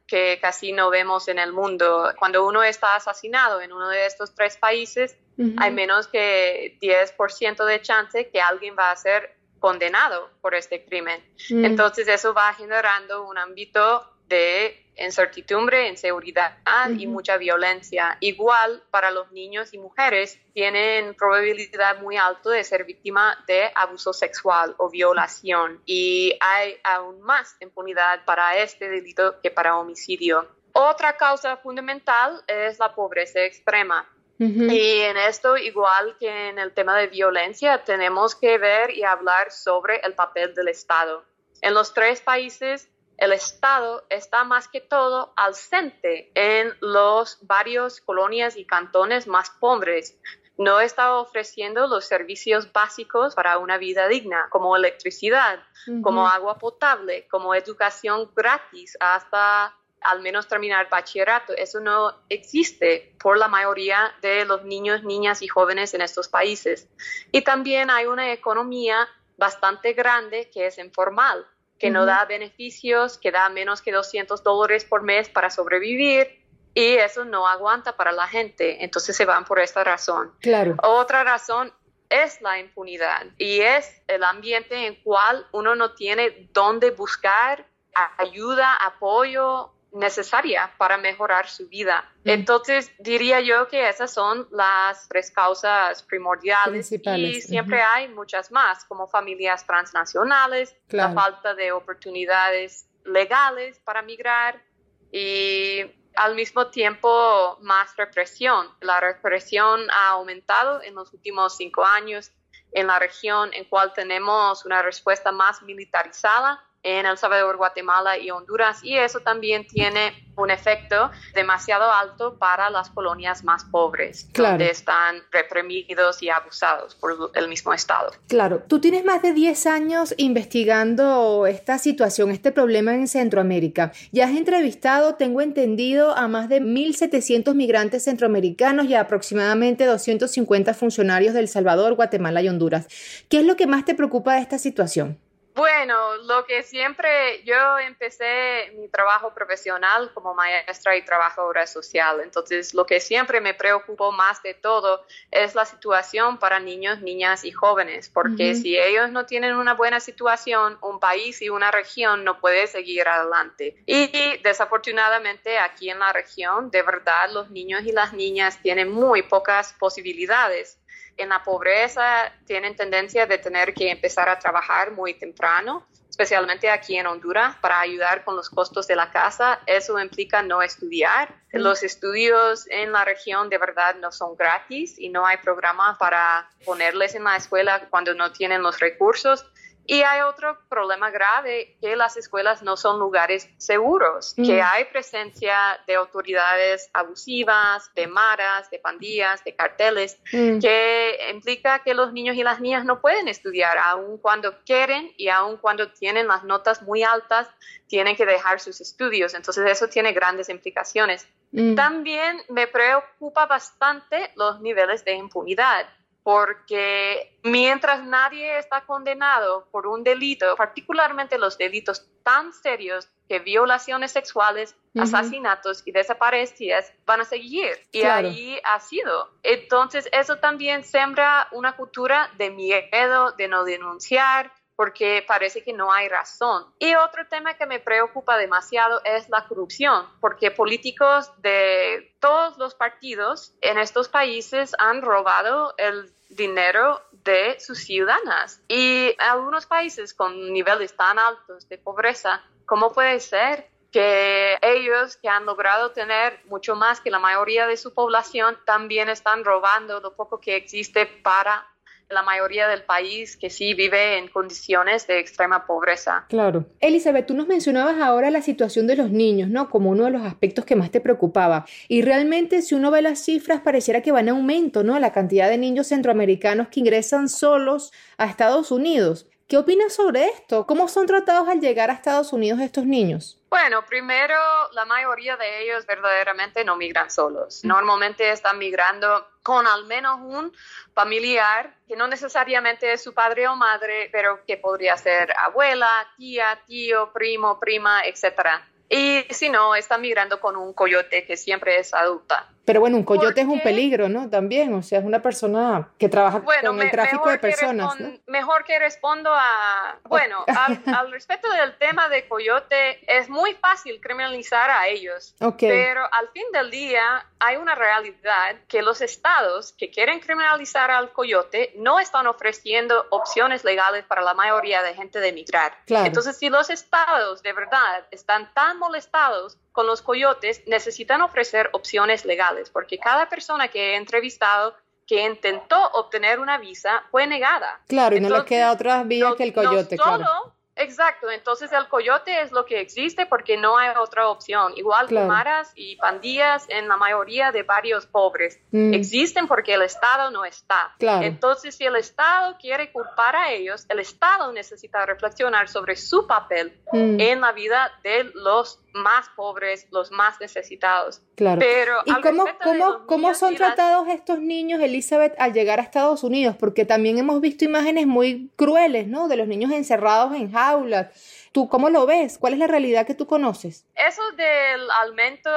que casi no vemos en el mundo. Cuando uno está asesinado en uno de estos tres países, uh-huh. hay menos que diez por ciento de chance que alguien va a ser condenado por este crimen. Uh-huh. Entonces eso va generando un ámbito de incertidumbre, inseguridad uh-huh. y mucha violencia. Igual para los niños y mujeres tienen probabilidad muy alta de ser víctima de abuso sexual o violación y hay aún más impunidad para este delito que para homicidio. Otra causa fundamental es la pobreza extrema. Uh-huh. Y en esto, igual que en el tema de violencia, tenemos que ver y hablar sobre el papel del Estado. En los tres países, el Estado está más que todo ausente en los varios colonias y cantones más pobres. No está ofreciendo los servicios básicos para una vida digna, como electricidad, uh-huh. como agua potable, como educación gratis hasta al menos terminar bachillerato. Eso no existe por la mayoría de los niños, niñas y jóvenes en estos países. Y también hay una economía bastante grande que es informal, que uh-huh. no da beneficios, que da menos que doscientos dólares por mes para sobrevivir, y eso no aguanta para la gente. Entonces se van por esta razón. Claro. Otra razón es la impunidad, y es el ambiente en el cual uno no tiene dónde buscar ayuda, apoyo necesaria para mejorar su vida. Mm. Entonces diría yo que esas son las tres causas primordiales y siempre uh-huh. hay muchas más, como familias transnacionales, claro. la falta de oportunidades legales para migrar y al mismo tiempo más represión. La represión ha aumentado en los últimos cinco años en la región en cual tenemos una respuesta más militarizada en El Salvador, Guatemala y Honduras, y eso también tiene un efecto demasiado alto para las colonias más pobres, claro. donde están reprimidos y abusados por el mismo Estado. Claro, tú tienes más de diez años investigando esta situación, este problema en Centroamérica. Ya has entrevistado, tengo entendido, a más de mil setecientos migrantes centroamericanos y a aproximadamente doscientos cincuenta funcionarios de El Salvador, Guatemala y Honduras. ¿Qué es lo que más te preocupa de esta situación? Bueno, lo que siempre, yo empecé mi trabajo profesional como maestra y trabajadora social, entonces lo que siempre me preocupó más de todo es la situación para niños, niñas y jóvenes, porque uh-huh. si ellos no tienen una buena situación, un país y una región no puede seguir adelante. Y, y desafortunadamente aquí en la región, de verdad, los niños y las niñas tienen muy pocas posibilidades. En la pobreza tienen tendencia de tener que empezar a trabajar muy temprano, especialmente aquí en Honduras, para ayudar con los costos de la casa. Eso implica no estudiar. Mm. Los estudios en la región de verdad no son gratis y no hay programa para ponerles en la escuela cuando no tienen los recursos. Y hay otro problema grave, que las escuelas no son lugares seguros, mm. que hay presencia de autoridades abusivas, de maras, de pandillas, de carteles, mm. que implica que los niños y las niñas no pueden estudiar, aun cuando quieren y aun cuando tienen las notas muy altas, tienen que dejar sus estudios. Entonces eso tiene grandes implicaciones. Mm. También me preocupa bastante los niveles de impunidad, porque mientras nadie está condenado por un delito, particularmente los delitos tan serios que violaciones sexuales, uh-huh. asesinatos y desaparecidas van a seguir. Y claro. ahí ha sido. Entonces eso también sembra una cultura de miedo, de no denunciar, porque parece que no hay razón. Y otro tema que me preocupa demasiado es la corrupción, porque políticos de todos los partidos en estos países han robado el dinero de sus ciudadanas. Y algunos países con niveles tan altos de pobreza, ¿cómo puede ser que ellos que han logrado tener mucho más que la mayoría de su población también están robando lo poco que existe para la mayoría del país que sí vive en condiciones de extrema pobreza? Claro. Elizabeth, tú nos mencionabas ahora la situación de los niños, ¿no? Como uno de los aspectos que más te preocupaba. Y realmente, si uno ve las cifras, pareciera que va en aumento, ¿no? La cantidad de niños centroamericanos que ingresan solos a Estados Unidos. ¿Qué opinas sobre esto? ¿Cómo son tratados al llegar a Estados Unidos estos niños? Bueno, primero, la mayoría de ellos verdaderamente no migran solos. Normalmente están migrando con al menos un familiar que no necesariamente es su padre o madre, pero que podría ser abuela, tía, tío, primo, prima, etcétera. Y si no, está migrando con un coyote que siempre es adulta. Pero bueno, un coyote es un peligro, ¿no? También, o sea, es una persona que trabaja bueno, con el me, tráfico de personas, ¿no? Mejor que respondo a... Bueno, al, al respecto del tema de coyote, es muy fácil criminalizar a ellos. Okay. Pero al fin del día hay una realidad que los estados que quieren criminalizar al coyote no están ofreciendo opciones legales para la mayoría de gente de migrar. Claro. Entonces, si los estados de verdad están tan molestados con los coyotes, necesitan ofrecer opciones legales, porque cada persona que he entrevistado que intentó obtener una visa fue negada. Claro, y Entonces, no le queda otra vía no, que el coyote, no solo, claro. Exacto, entonces el coyote es lo que existe porque no hay otra opción. Igual claro. que maras y pandillas en la mayoría de barrios pobres. Mm. Existen porque el Estado no está. Claro. Entonces, si el Estado quiere culpar a ellos, el Estado necesita reflexionar sobre su papel mm. en la vida de los más pobres, los más necesitados. Claro. Pero ¿Y cómo, cómo, cómo son tratados las... estos niños, Elizabeth, al llegar a Estados Unidos? Porque también hemos visto imágenes muy crueles, ¿no? De los niños encerrados en jaulas. ¿Tú cómo lo ves? ¿Cuál es la realidad que tú conoces? Eso del aumento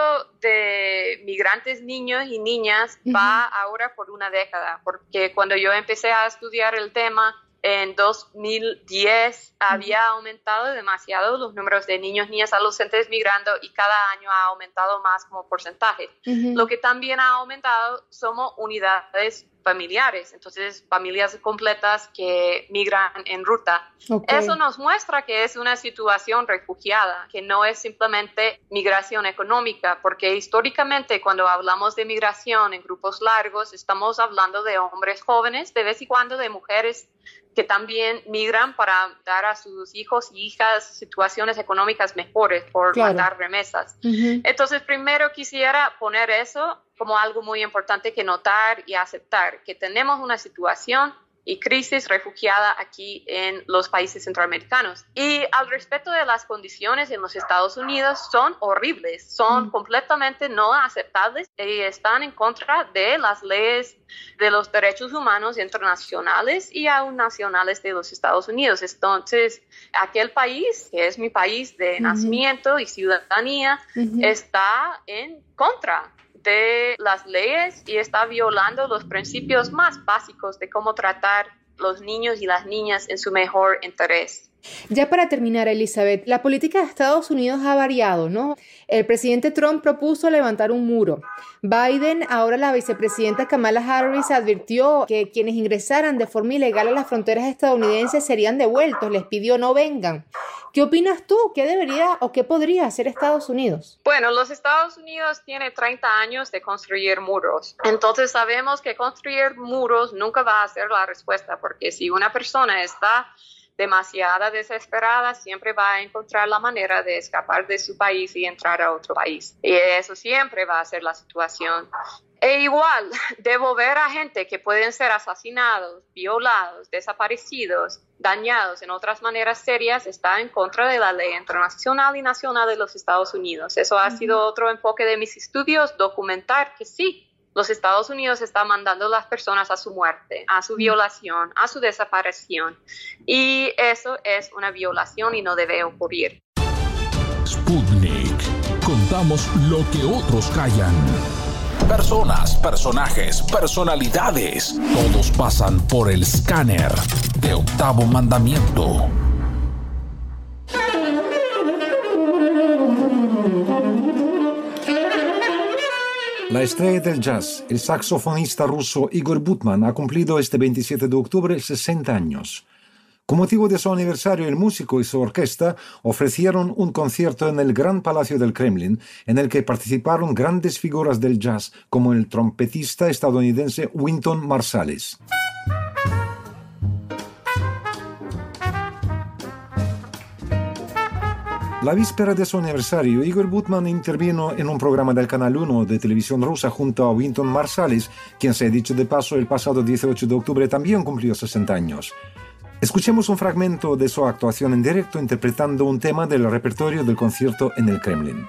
de migrantes niños y niñas uh-huh. va ahora por una década, porque cuando yo empecé a estudiar el tema, en dos mil diez uh-huh. había aumentado demasiado los números de niños, niñas, adolescentes migrando y cada año ha aumentado más como porcentaje. Uh-huh. Lo que también ha aumentado somos unidades familiares, entonces familias completas que migran en ruta. Okay. Eso nos muestra que es una situación refugiada, que no es simplemente migración económica, porque históricamente cuando hablamos de migración en grupos largos, estamos hablando de hombres jóvenes, de vez en cuando de mujeres que también migran para dar a sus hijos y hijas situaciones económicas mejores por claro. mandar remesas. Uh-huh. Entonces, primero quisiera poner eso como algo muy importante que notar y aceptar, que tenemos una situación y crisis refugiada aquí en los países centroamericanos. Y al respecto de las condiciones en los Estados Unidos, son horribles, son mm. completamente no aceptables y están en contra de las leyes de los derechos humanos internacionales y aún nacionales de los Estados Unidos. Entonces, aquel país, que es mi país de mm-hmm. nacimiento y ciudadanía, mm-hmm. está en contra de las leyes y está violando los principios más básicos de cómo tratar los niños y las niñas en su mejor interés. Ya para terminar, Elizabeth, la política de Estados Unidos ha variado, ¿no? El presidente Trump propuso levantar un muro. Biden, ahora la vicepresidenta Kamala Harris, advirtió que quienes ingresaran de forma ilegal a las fronteras estadounidenses serían devueltos, les pidió no vengan. ¿Qué opinas tú? ¿Qué debería o qué podría hacer Estados Unidos? Bueno, los Estados Unidos tienen treinta años de construir muros. Entonces sabemos que construir muros nunca va a ser la respuesta, porque si una persona está demasiada desesperada, siempre va a encontrar la manera de escapar de su país y entrar a otro país. Y eso siempre va a ser la situación. E igual, devolver a gente que pueden ser asesinados, violados, desaparecidos, dañados en otras maneras serias, está en contra de la ley internacional y nacional de los Estados Unidos. Eso ha uh-huh. sido otro enfoque de mis estudios, documentar que sí, los Estados Unidos están mandando a las personas a su muerte, a su violación, a su desaparición. Y eso es una violación y no debe ocurrir. Sputnik. Contamos lo que otros callan. Personas, personajes, personalidades. Todos pasan por el escáner de Octavo Mandamiento. La estrella del jazz, el saxofonista ruso Igor Butman, ha cumplido este veintisiete de octubre sesenta años. Con motivo de su aniversario, el músico y su orquesta ofrecieron un concierto en el Gran Palacio del Kremlin, en el que participaron grandes figuras del jazz, como el trompetista estadounidense Wynton Marsalis. La víspera de su aniversario, Igor Butman intervino en un programa del Canal uno de televisión rusa junto a Wynton Marsalis, quien, se ha dicho de paso, el pasado dieciocho de octubre también cumplió sesenta años. Escuchemos un fragmento de su actuación en directo interpretando un tema del repertorio del concierto en el Kremlin.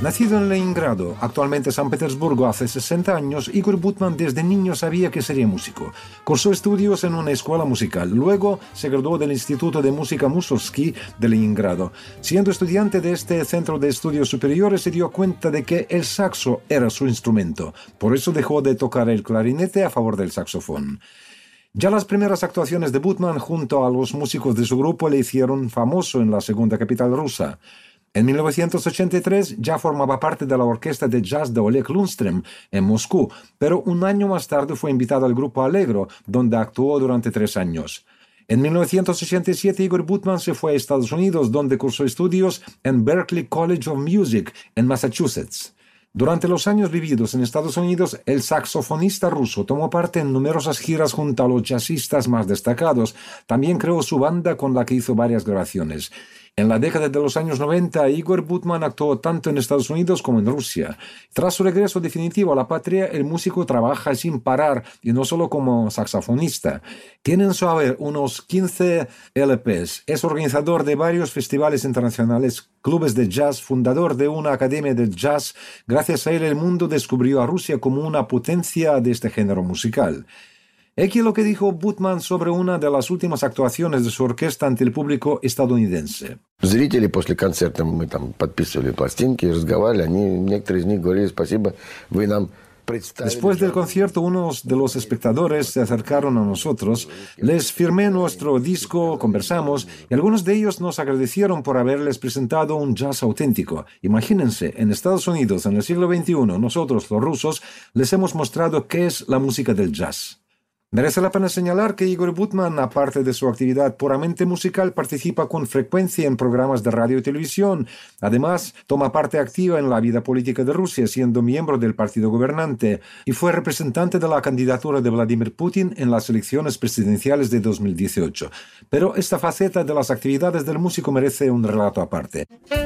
Nacido en Leningrado, actualmente San Petersburgo, hace sesenta años, Igor Butman desde niño sabía que sería músico. Cursó estudios en una escuela musical. Luego se graduó del Instituto de Música Mussorgsky de Leningrado. Siendo estudiante de este centro de estudios superiores, se dio cuenta de que el saxo era su instrumento. Por eso dejó de tocar el clarinete a favor del saxofón. Ya las primeras actuaciones de Butman junto a los músicos de su grupo le hicieron famoso en la segunda capital rusa. En mil novecientos ochenta y tres ya formaba parte de la orquesta de jazz de Oleg Lundström en Moscú, pero un año más tarde fue invitado al grupo Allegro, donde actuó durante tres años. En mil novecientos ochenta y siete Igor Butman se fue a Estados Unidos, donde cursó estudios en Berklee College of Music en Massachusetts. Durante los años vividos en Estados Unidos, el saxofonista ruso tomó parte en numerosas giras junto a los jazzistas más destacados. También creó su banda con la que hizo varias grabaciones. En la década de los años noventa, Igor Butman actuó tanto en Estados Unidos como en Rusia. Tras su regreso definitivo a la patria, el músico trabaja sin parar y no solo como saxofonista. Tiene en su haber unos quince L Pes. Es organizador de varios festivales internacionales, clubes de jazz, fundador de una academia de jazz. Gracias a él, el mundo descubrió a Rusia como una potencia de este género musical. Aquí lo que dijo Butman sobre una de las últimas actuaciones de su orquesta ante el público estadounidense. Зрители после концерта мы там подписывали пластинки, разговаривали, они, некоторые из них говорили: спасибо, вы нам представили. Después del concierto, unos de los espectadores se acercaron a nosotros, les firmé nuestro disco, conversamos, y algunos de ellos nos agradecieron por haberles presentado un jazz auténtico. Imagínense, en Estados Unidos, en el siglo veintiuno, nosotros, los rusos, les hemos mostrado qué es la música del jazz. Merece la pena señalar que Igor Butman, aparte de su actividad puramente musical, participa con frecuencia en programas de radio y televisión. Además, toma parte activa en la vida política de Rusia, siendo miembro del partido gobernante, y fue representante de la candidatura de Vladimir Putin en las elecciones presidenciales de dos mil dieciocho. Pero esta faceta de las actividades del músico merece un relato aparte.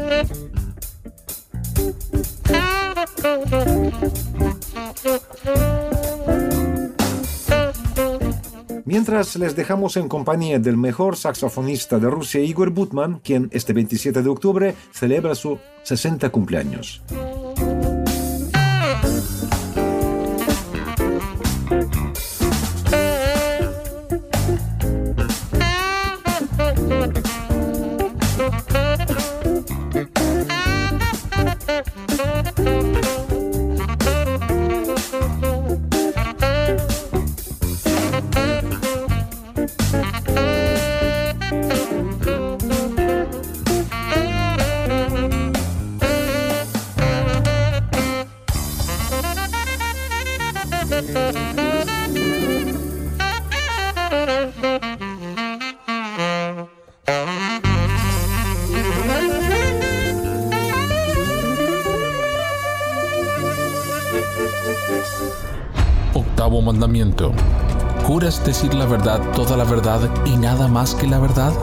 Mientras les dejamos en compañía del mejor saxofonista de Rusia, Igor Butman, quien este veintisiete de octubre celebra su sesenta cumpleaños. Octavo mandamiento. ¿Juras decir la verdad, toda la verdad y nada más que la verdad?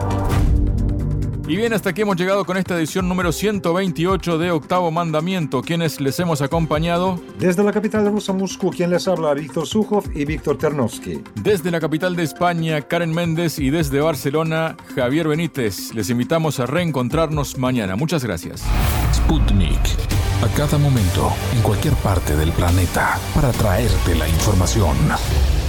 Y bien, hasta aquí hemos llegado con esta edición número ciento veintiocho de Octavo Mandamiento. ¿Quiénes les hemos acompañado? Desde la capital rusa, Moscú, quien les habla, Víctor Sukhov y Víctor Ternovsky. Desde la capital de España, Karen Méndez, y desde Barcelona, Javier Benítez. Les invitamos a reencontrarnos mañana. Muchas gracias. Sputnik. A cada momento, en cualquier parte del planeta, para traerte la información.